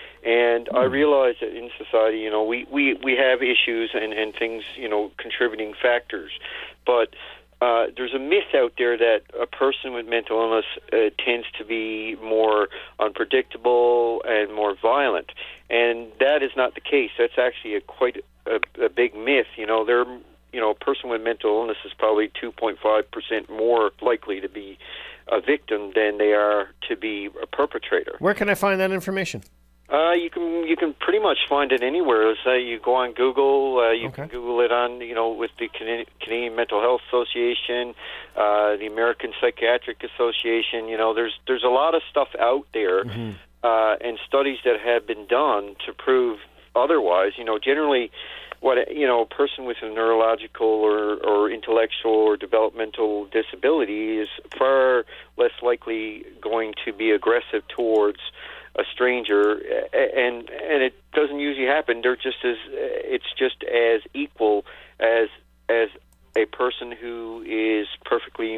And I realize that in society, you know, we, we, we have issues and, and things, you know, contributing factors. But Uh, there's a myth out there that a person with mental illness uh, tends to be more unpredictable and more violent, and that is not the case. That's actually a quite a, a big myth. You know, there, you know, a person with mental illness is probably two point five percent more likely to be a victim than they are to be a perpetrator. Where can I find that information? Uh, you can you can pretty much find it anywhere. Say you go on Google, uh, you okay. can Google it on you know with the Canadian Mental Health Association, uh, the American Psychiatric Association. You know, there's there's a lot of stuff out there, mm-hmm. uh, and studies that have been done to prove otherwise. You know, generally, what you know, a person with a neurological or, or intellectual or developmental disability is far less likely going to be aggressive towards a stranger, and and it doesn't usually happen. They're just as it's just as equal as as a person who is perfectly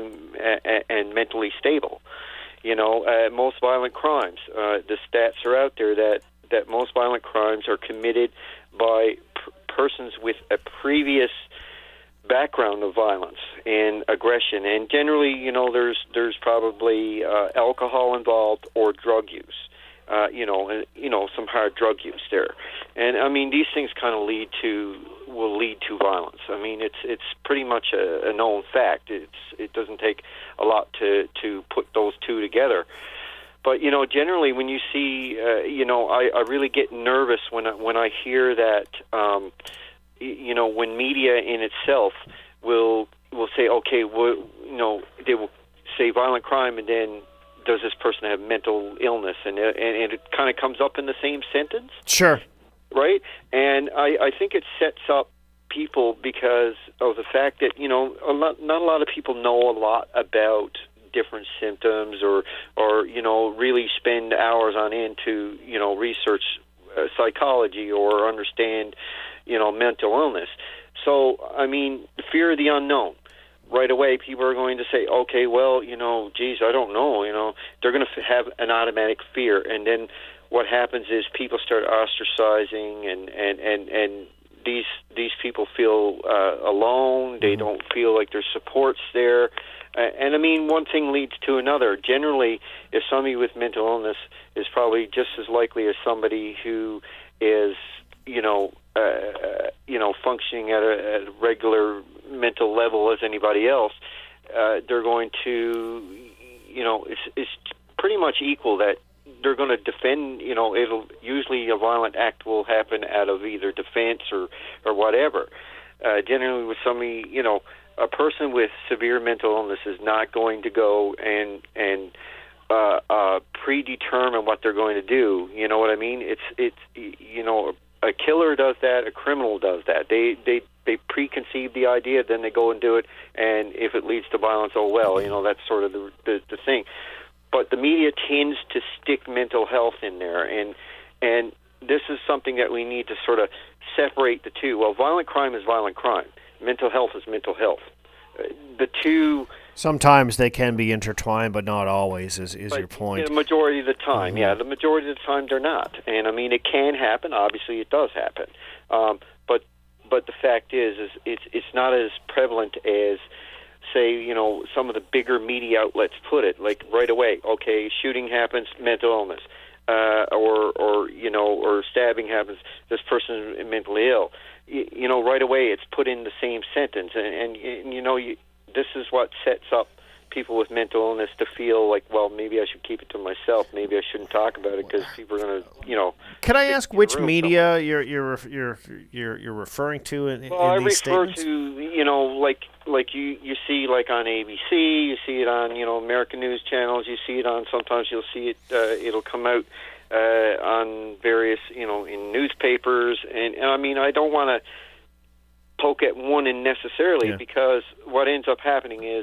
and mentally stable. You know, uh, most violent crimes. Uh, the stats are out there that that most violent crimes are committed by p- persons with a previous background of violence and aggression, and generally, you know, there's there's probably uh, alcohol involved or drug use. Uh, you know, and you know, some hard drug use there, and I mean, these things kind of lead to will lead to violence. I mean, it's it's pretty much a, a known fact. It's it doesn't take a lot to to put those two together. but you know, generally when you see, uh, you know, I, I really get nervous when I, when I hear that, um, you know, when media in itself will will say, okay, well, you know, they will say violent crime, and then does this person have mental illness, and and, and it kind of comes up in the same sentence. Sure. Right, and I, I think it sets up people because of the fact that, you know, a lot, not a lot of people know a lot about different symptoms, or or you know, really spend hours on end to, you know, research uh, psychology or understand, you know, mental illness. So I mean, the fear of the unknown. Right away, people are going to say, okay, well, you know, geez, I don't know, you know, they're going to have an automatic fear. And then what happens is people start ostracizing, and, and, and, and these these people feel uh, alone. They don't feel like there's supports there. Uh, and, I mean, one thing leads to another. Generally, if somebody with mental illness is probably just as likely as somebody who is, you know, uh, you know, functioning at a, at a regular mental level as anybody else, uh, they're going to, you know, it's, it's pretty much equal that they're going to defend, you know, it'll usually a violent act will happen out of either defense or, or whatever. Uh, generally with somebody, you know, a person with severe mental illness is not going to go and, and, uh, uh, predetermine what they're going to do. You know what I mean? It's, it's, you know, a killer does that, a criminal does that. They, they, they preconceive the idea, then they go and do it, and if it leads to violence, oh well, you know, that's sort of the, the, the thing. But the media tends to stick mental health in there, and and this is something that we need to sort of separate the two. Well, violent crime is violent crime. Mental health is mental health. Uh, the two... Sometimes they can be intertwined, but not always, is, is but your point. The majority of the time, mm-hmm. yeah. The majority of the time, they're not. And, I mean, it can happen. Obviously, it does happen. Um, but but the fact is, is it's it's not as prevalent as, say, you know, some of the bigger media outlets put it. Like, right away, okay, shooting happens, mental illness. Uh, or, or, you know, or stabbing happens, this person is mentally ill. You, you know, right away, it's put in the same sentence. And, and, and you know, you, this is what sets up people with mental illness to feel like, well, maybe I should keep it to myself. Maybe I shouldn't talk about it because people are going to, you know. Can I ask which media you're you're you're you're you're referring to in, well, in these statements? Well, I refer to, you know, like like you you see like on A B C, you see it on, you know, American news channels, you see it on, sometimes you'll see it, uh, it'll come out uh, on various, you know, in newspapers, and, and I mean, I don't want to poke at one end necessarily, yeah. because what ends up happening is,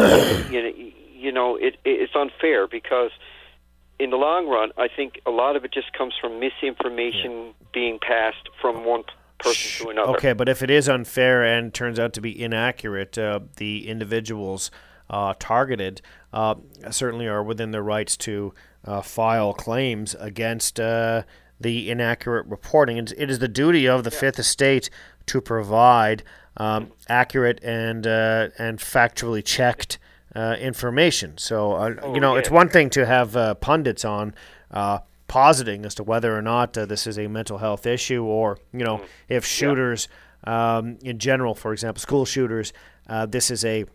you know, you know it, it's unfair, because in the long run, I think a lot of it just comes from misinformation yeah. being passed from one person to another. Okay, but if it is unfair and turns out to be inaccurate, uh, the individuals uh, targeted uh, certainly are within their rights to uh, file claims against uh, the inaccurate reporting. And it is the duty of the yeah. Fifth Estate to provide um, accurate and uh, and factually checked uh, information. So, uh, oh, you know, yeah. it's one thing to have uh, pundits on uh, positing as to whether or not uh, this is a mental health issue, or, you know, mm. if shooters yeah. um, in general, for example, school shooters, uh, this is a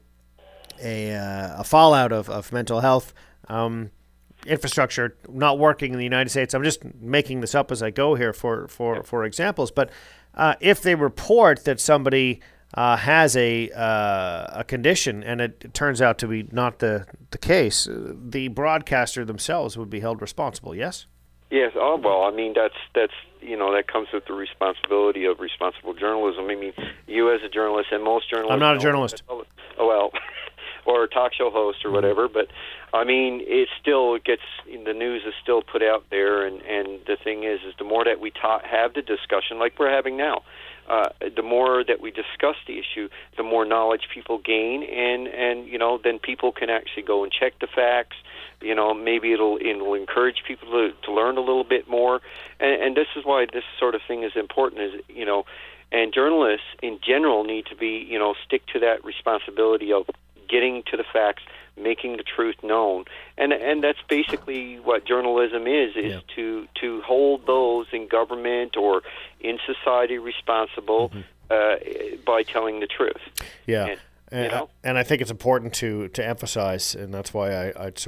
a, uh, a fallout of, of mental health um, infrastructure not working in the United States. I'm just making this up as I go here for, for, for examples, but uh, if they report that somebody uh, has a uh, a condition and it, it turns out to be not the, the case, uh, the broadcaster themselves would be held responsible, yes? Yes. Oh, well, I mean, that's, that's you know, that comes with the responsibility of responsible journalism. I mean, you as a journalist, and most journalists... I'm not a journalist. Oh, well... or a talk show host or whatever, but I mean, it still gets, the news is still put out there, and, and the thing is, is the more that we ta- have the discussion like we're having now, uh, the more that we discuss the issue, the more knowledge people gain, and, and you know, then people can actually go and check the facts. You know, maybe it'll it'll encourage people to, to learn a little bit more, and, and this is why this sort of thing is important. Is you know, and journalists in general need to be, you know, stick to that responsibility of getting to the facts, making the truth known, and and that's basically what journalism is: is yeah. to to hold those in government or in society responsible mm-hmm. uh, by telling the truth. Yeah, and, and, you know? and I think it's important to to emphasize, and that's why I I sort of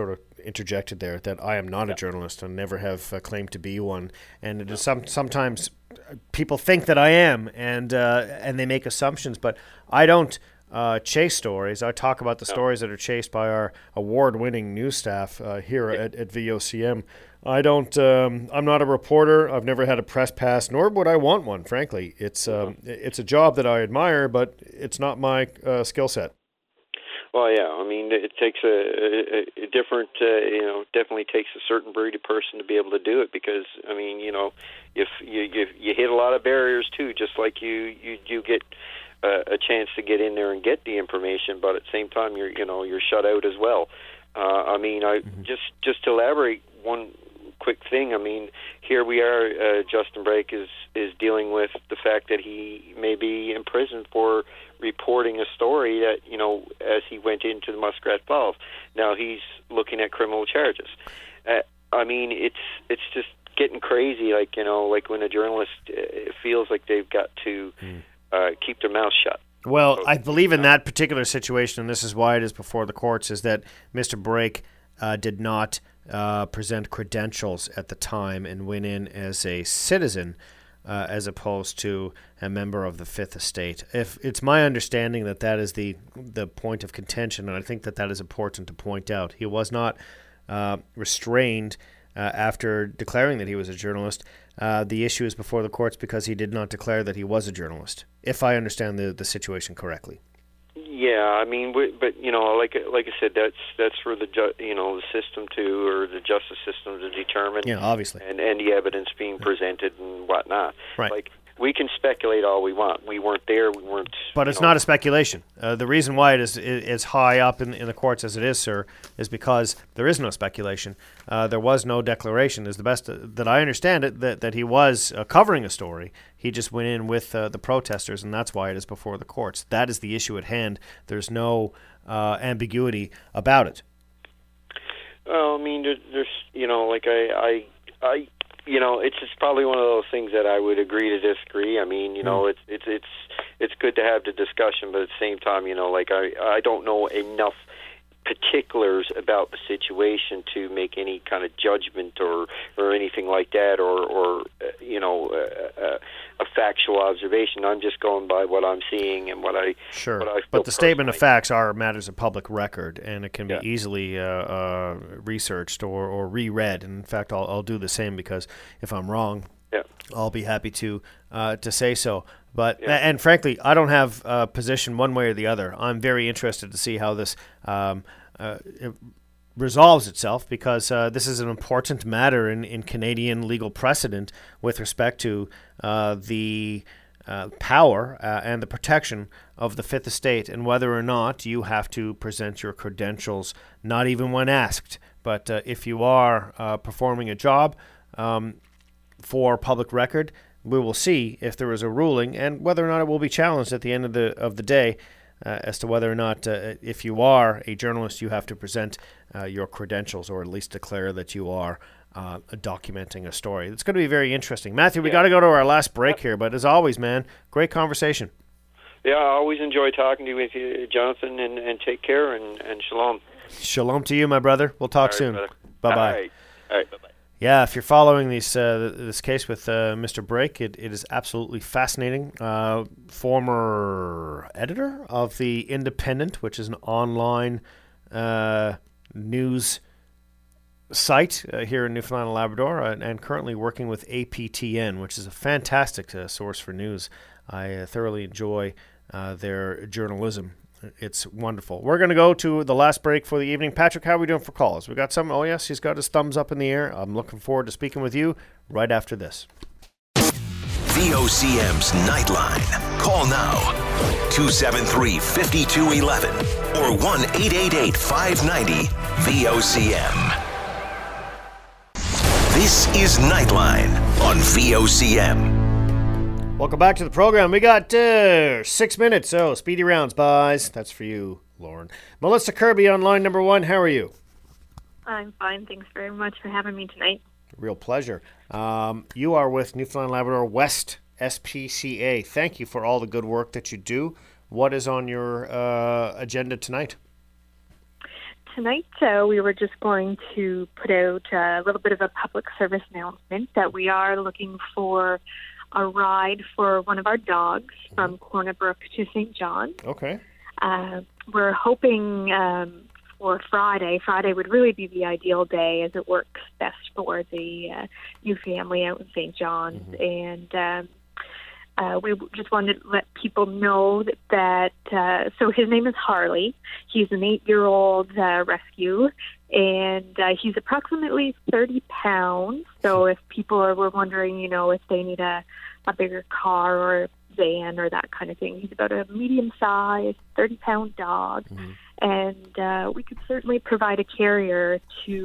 interjected there that I am not a journalist and never have uh, claimed to be one. And it is some sometimes people think that I am, and uh, and they make assumptions, but I don't uh, chase stories. I talk about the No. stories that are chased by our award-winning news staff uh, here at, at V O C M. I don't. Um, I'm not a reporter. I've never had a press pass, nor would I want one. Frankly, it's um, it's a job that I admire, but it's not my uh, skill set. Well, yeah. I mean, it takes a, a, a different, uh, you know, definitely takes a certain breed of person to be able to do it. Because I mean, you know, if you you, you hit a lot of barriers too, just like you you you get uh, a chance to get in there and get the information, but at the same time, you're you know you're shut out as well. Uh, I mean, I mm-hmm. just just to elaborate one quick thing. I mean, here we are. Uh, Justin Brake is is dealing with the fact that he may be in prison for reporting a story that, you know, as he went into the Muskrat Falls. Now he's looking at criminal charges. Uh, I mean, it's it's just getting crazy. Like, you know, like when a journalist uh, feels like they've got to uh, keep their mouth shut. Well, So, I believe in that particular situation, and this is why it is before the courts, is that Mister Brake uh, did not uh, present credentials at the time and went in as a citizen uh, as opposed to a member of the Fifth Estate. If it's my understanding that that is the the point of contention, and I think that that is important to point out. He was not uh, restrained uh, after declaring that he was a journalist. Uh, the issue is before the courts because he did not declare that he was a journalist, if I understand the, the situation correctly. Yeah, I mean, we, but you know, like like I said, that's that's for the ju- you know the system to, or the justice system to determine. Yeah, obviously. And and the evidence being presented and whatnot. Right. Like, we can speculate all we want. We weren't there. We weren't. But it's know. not a speculation. Uh, the reason why it is is high up in, in the courts as it is, sir, is because there is no speculation. Uh, there was no declaration. Is the best uh, that I understand it that that he was uh, covering a story. He just went in with uh, the protesters, and that's why it is before the courts. That is the issue at hand. There's no uh, ambiguity about it. Well, I mean, there, there's you know, like I I I. You know, it's just probably one of those things that I would agree to disagree. I mean, you know, mm. it's it's it's it's good to have the discussion, but at the same time, you know, like I I don't know enough particulars about the situation to make any kind of judgment or or anything like that, or or uh, you know, uh, uh, a factual observation. I'm just going by what I'm seeing and what I sure. What I but the statement of facts are matters of public record, and it can be yeah. easily uh, uh, researched or, or reread. And in fact, I'll I'll do the same, because if I'm wrong, yeah. I'll be happy to uh, to say so. But yeah. and frankly, I don't have a position one way or the other. I'm very interested to see how this um, uh, it resolves itself, because uh, this is an important matter in, in Canadian legal precedent with respect to uh, the uh, power uh, and the protection of the Fifth Estate, and whether or not you have to present your credentials, not even when asked. But uh, if you are uh, performing a job um, for public record, we will see if there is a ruling and whether or not it will be challenged at the end of the of the day uh, as to whether or not, uh, if you are a journalist, you have to present uh, your credentials, or at least declare that you are uh, documenting a story. It's going to be very interesting. Matthew, we yeah. got to go to our last break here, but as always, man, great conversation. Yeah, I always enjoy talking to you, with you Jonathan, and, and take care, and, and shalom. Shalom to you, my brother. We'll talk All right, soon. brother. Bye-bye. All right, All right. bye-bye. Yeah, if you're following these, uh, this case with uh, Mister Brake, it, it is absolutely fascinating. Uh, former editor of The Independent, which is an online uh, news site uh, here in Newfoundland and Labrador, uh, and currently working with A P T N, which is a fantastic uh, source for news. I uh, thoroughly enjoy uh, their journalism. It's wonderful. We're going to go to the last break for the evening. Patrick, how are we doing for calls? We got some? Oh, yes, he's got his thumbs up in the air. I'm looking forward to speaking with you right after this. V O C M's Nightline. Call now. two seven three, five two one one or one eight eight eight, five nine zero, V O C M. This is Nightline on V O C M. Welcome back to the program. We got uh, six minutes, so speedy rounds, boys. That's for you, Lauren. Melissa Kirby on line number one. How are you? I'm fine. Thanks very much for having me tonight. Real pleasure. Um, you are with Newfoundland Labrador West S P C A. Thank you for all the good work that you do. What is on your uh, agenda tonight? tonight, uh, we were just going to put out a little bit of a public service announcement that we are looking for a ride for one of our dogs from Corner Brook to Saint John. Okay. Uh, we're hoping um, for Friday. Friday would really be the ideal day as it works best for the uh, new family out in Saint John's. Mm-hmm. And um, uh, we just wanted to let people know that, that uh, so his name is Harley. He's an eight-year-old uh, rescue, and uh, he's approximately thirty pounds. So if people are, were wondering, you know, if they need a, a bigger car or van or that kind of thing, he's about a medium-sized, thirty-pound dog. Mm-hmm. And uh, we could certainly provide a carrier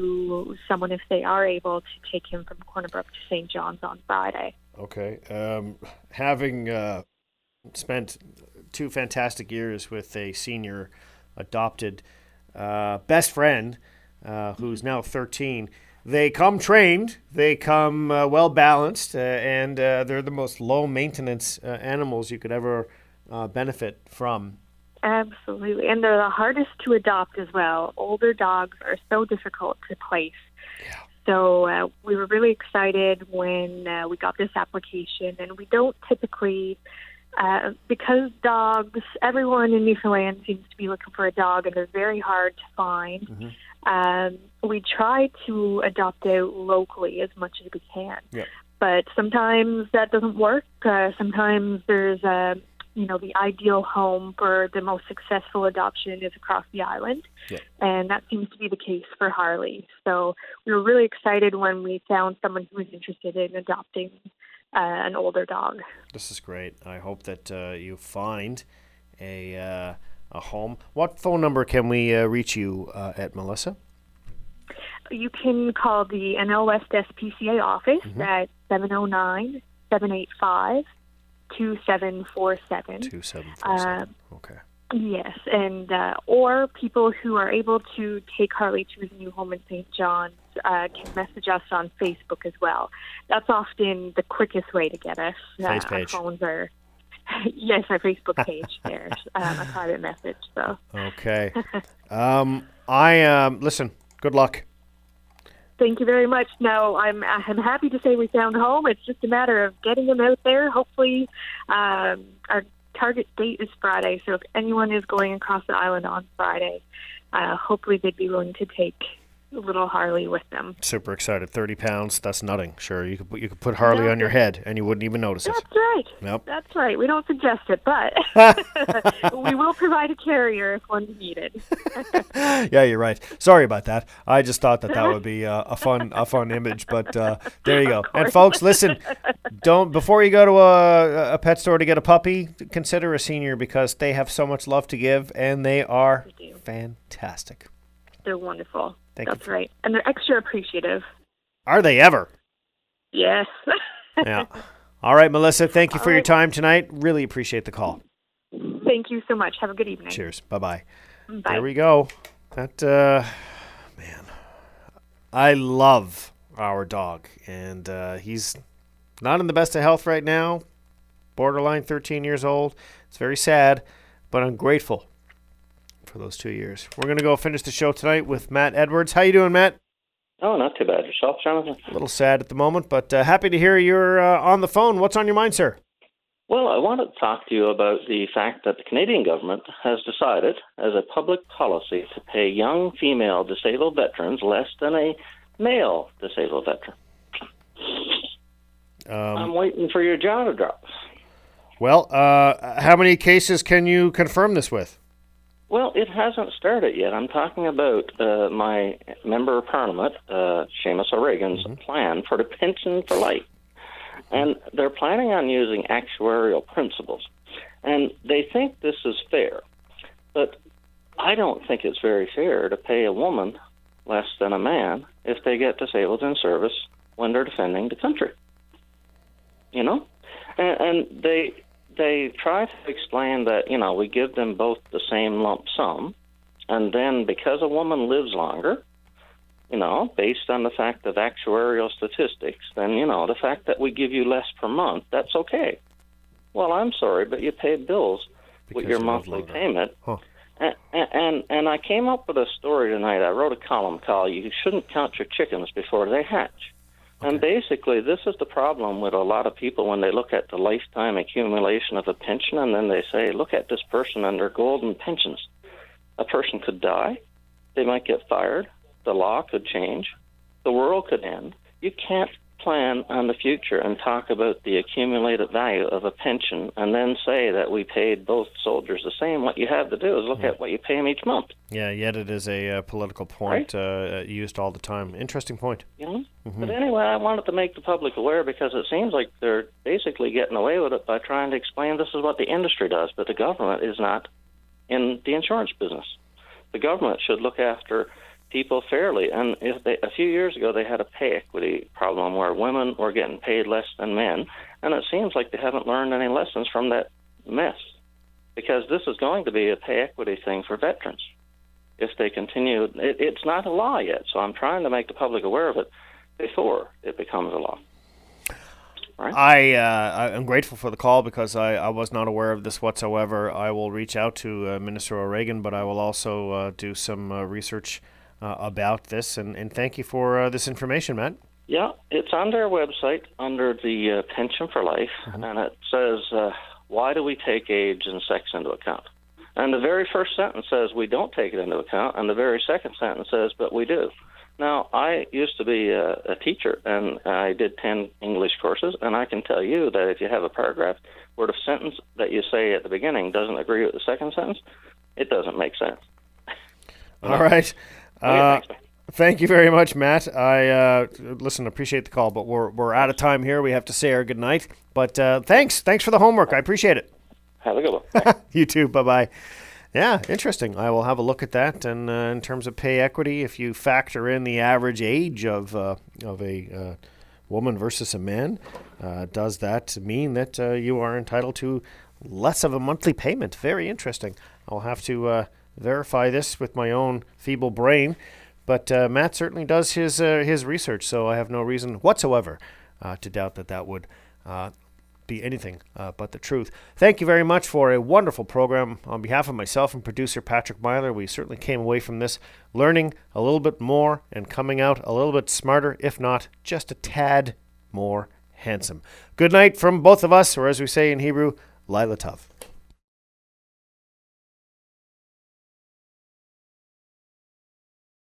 to someone if they are able to take him from Corner Brook to Saint John's on Friday. Okay. Um, having uh, spent two fantastic years with a senior adopted uh, best friend uh, who's now thirteen, they come trained, they come uh, well-balanced, uh, and uh, they're the most low-maintenance uh, animals you could ever uh, benefit from. Absolutely. And they're the hardest to adopt as well. Older dogs are so difficult to place. Yeah. So uh, we were really excited when uh, we got this application. And we don't typically, uh, because dogs, everyone in Newfoundland seems to be looking for a dog, and they're very hard to find. Mm-hmm. Um, we try to adopt out locally as much as we can. Yeah. But sometimes that doesn't work. Uh, sometimes there's a... you know, the ideal home for the most successful adoption is across the island. Yeah. And that seems to be the case for Harley. So we were really excited when we found someone who was interested in adopting uh, an older dog. This is great. I hope that uh, you find a uh, a home. What phone number can we uh, reach you uh, at, Melissa? You can call the N L West S P C A office mm-hmm. at seven oh nine, seven eight five, two seven four seven. two seven four seven. Uh, okay. Yes, and uh, or people who are able to take Harley to his new home in Saint John's uh, can message us on Facebook as well. That's often the quickest way to get us. Face uh, page. Our phones are, yes, our Facebook page. There's um, a private message. So. Okay. um, I um, listen. Good luck. Thank you very much. No, I'm I'm happy to say we found home. It's just a matter of getting them out there. Hopefully, um, our target date is Friday. So if anyone is going across the island on Friday, uh, hopefully they'd be willing to take little Harley with them. Super excited. thirty pounds. That's nothing. Sure, you could put, you could put Harley on your head and you wouldn't even notice That's it. That's right. Yep. That's right. We don't suggest it, but we will provide a carrier if one's needed. Yeah, you're right. Sorry about that. I just thought that that would be uh, a fun a fun image, but uh, there you go. And folks, listen, don't before you go to a, a pet store to get a puppy, consider a senior because they have so much love to give and they are they fantastic. They're wonderful. Thank That's you. right. And they're extra appreciative. Are they ever? Yes. Yeah. All right, Melissa, thank you All for right. your time tonight. Really appreciate the call. Thank you so much. Have a good evening. Cheers. Bye-bye. Bye. There we go. That, uh, man, I love our dog, and uh, he's not in the best of health right now, borderline thirteen years old. It's very sad, but I'm grateful for those two years. We're going to go finish the show tonight with Matt Edwards. How you doing, Matt? Oh, not too bad. Yourself, Jonathan? A little sad at the moment, but uh, happy to hear you're uh, on the phone. What's on your mind, sir? Well, I wanted to talk to you about the fact that the Canadian government has decided, as a public policy, to pay young female disabled veterans less than a male disabled veteran. Um, I'm waiting for your jaw to drop. Well, uh, how many cases can you confirm this with? Well, it hasn't started yet. I'm talking about uh, my member of parliament, uh, Seamus O'Regan's mm-hmm. plan for the pension for life. And they're planning on using actuarial principles. And they think this is fair. But I don't think it's very fair to pay a woman less than a man if they get disabled in service when they're defending the country. You know? And, and they... They try to explain that, you know, we give them both the same lump sum, and then because a woman lives longer, you know, based on the fact of actuarial statistics, then, you know, the fact that we give you less per month, that's okay. Well, I'm sorry, but you pay bills because with your monthly payment, huh. And, and and I came up with a story tonight. I wrote a column called "You Shouldn't Count Your Chickens Before They Hatch." Okay. And basically, this is the problem with a lot of people when they look at the lifetime accumulation of a pension, and then they say, look at this person and their golden pensions. A person could die. They might get fired. The law could change. The world could end. You can't plan on the future and talk about the accumulated value of a pension and then say that we paid both soldiers the same. What you have to do is look yeah. at what you pay them each month. Yeah, yet it is a uh, political point right? uh, used all the time. Interesting point. You know? Mm-hmm. But anyway, I wanted to make the public aware because it seems like they're basically getting away with it by trying to explain this is what the industry does, but the government is not in the insurance business. The government should look after people fairly. And if they, a few years ago, they had a pay equity problem where women were getting paid less than men, and it seems like they haven't learned any lessons from that mess, because this is going to be a pay equity thing for veterans if they continue. It, it's not a law yet, so I'm trying to make the public aware of it before it becomes a law. Right. I uh, I'm grateful for the call because I, I was not aware of this whatsoever. I will reach out to uh, Minister O'Regan, but I will also uh, do some uh, research Uh, about this, and, and thank you for uh, this information, Matt. Yeah, it's on their website under the uh, Pension for Life, mm-hmm. and it says, uh, why do we take age and sex into account? And the very first sentence says we don't take it into account, and the very second sentence says, but we do. Now, I used to be a, a teacher, and I did ten English courses, and I can tell you that if you have a paragraph where the sentence that you say at the beginning doesn't agree with the second sentence, it doesn't make sense. All right. Uh, thank you very much, Matt. I uh, listen, appreciate the call, but we're we're out of time here. We have to say our good night. But uh, thanks, thanks for the homework. I appreciate it. Have a good one. You too. Bye bye. Yeah, interesting. I will have a look at that. And uh, in terms of pay equity, if you factor in the average age of uh, of a uh, woman versus a man, uh, does that mean that uh, you are entitled to less of a monthly payment? Very interesting. I'll have to Uh, verify this with my own feeble brain, but uh, Matt certainly does his uh, his research, so I have no reason whatsoever uh, to doubt that that would uh, be anything uh, but the truth. Thank you very much for a wonderful program. On behalf of myself and producer Patrick Myler, we certainly came away from this learning a little bit more and coming out a little bit smarter, if not just a tad more handsome. Good night from both of us, or as we say in Hebrew, Laila Tov.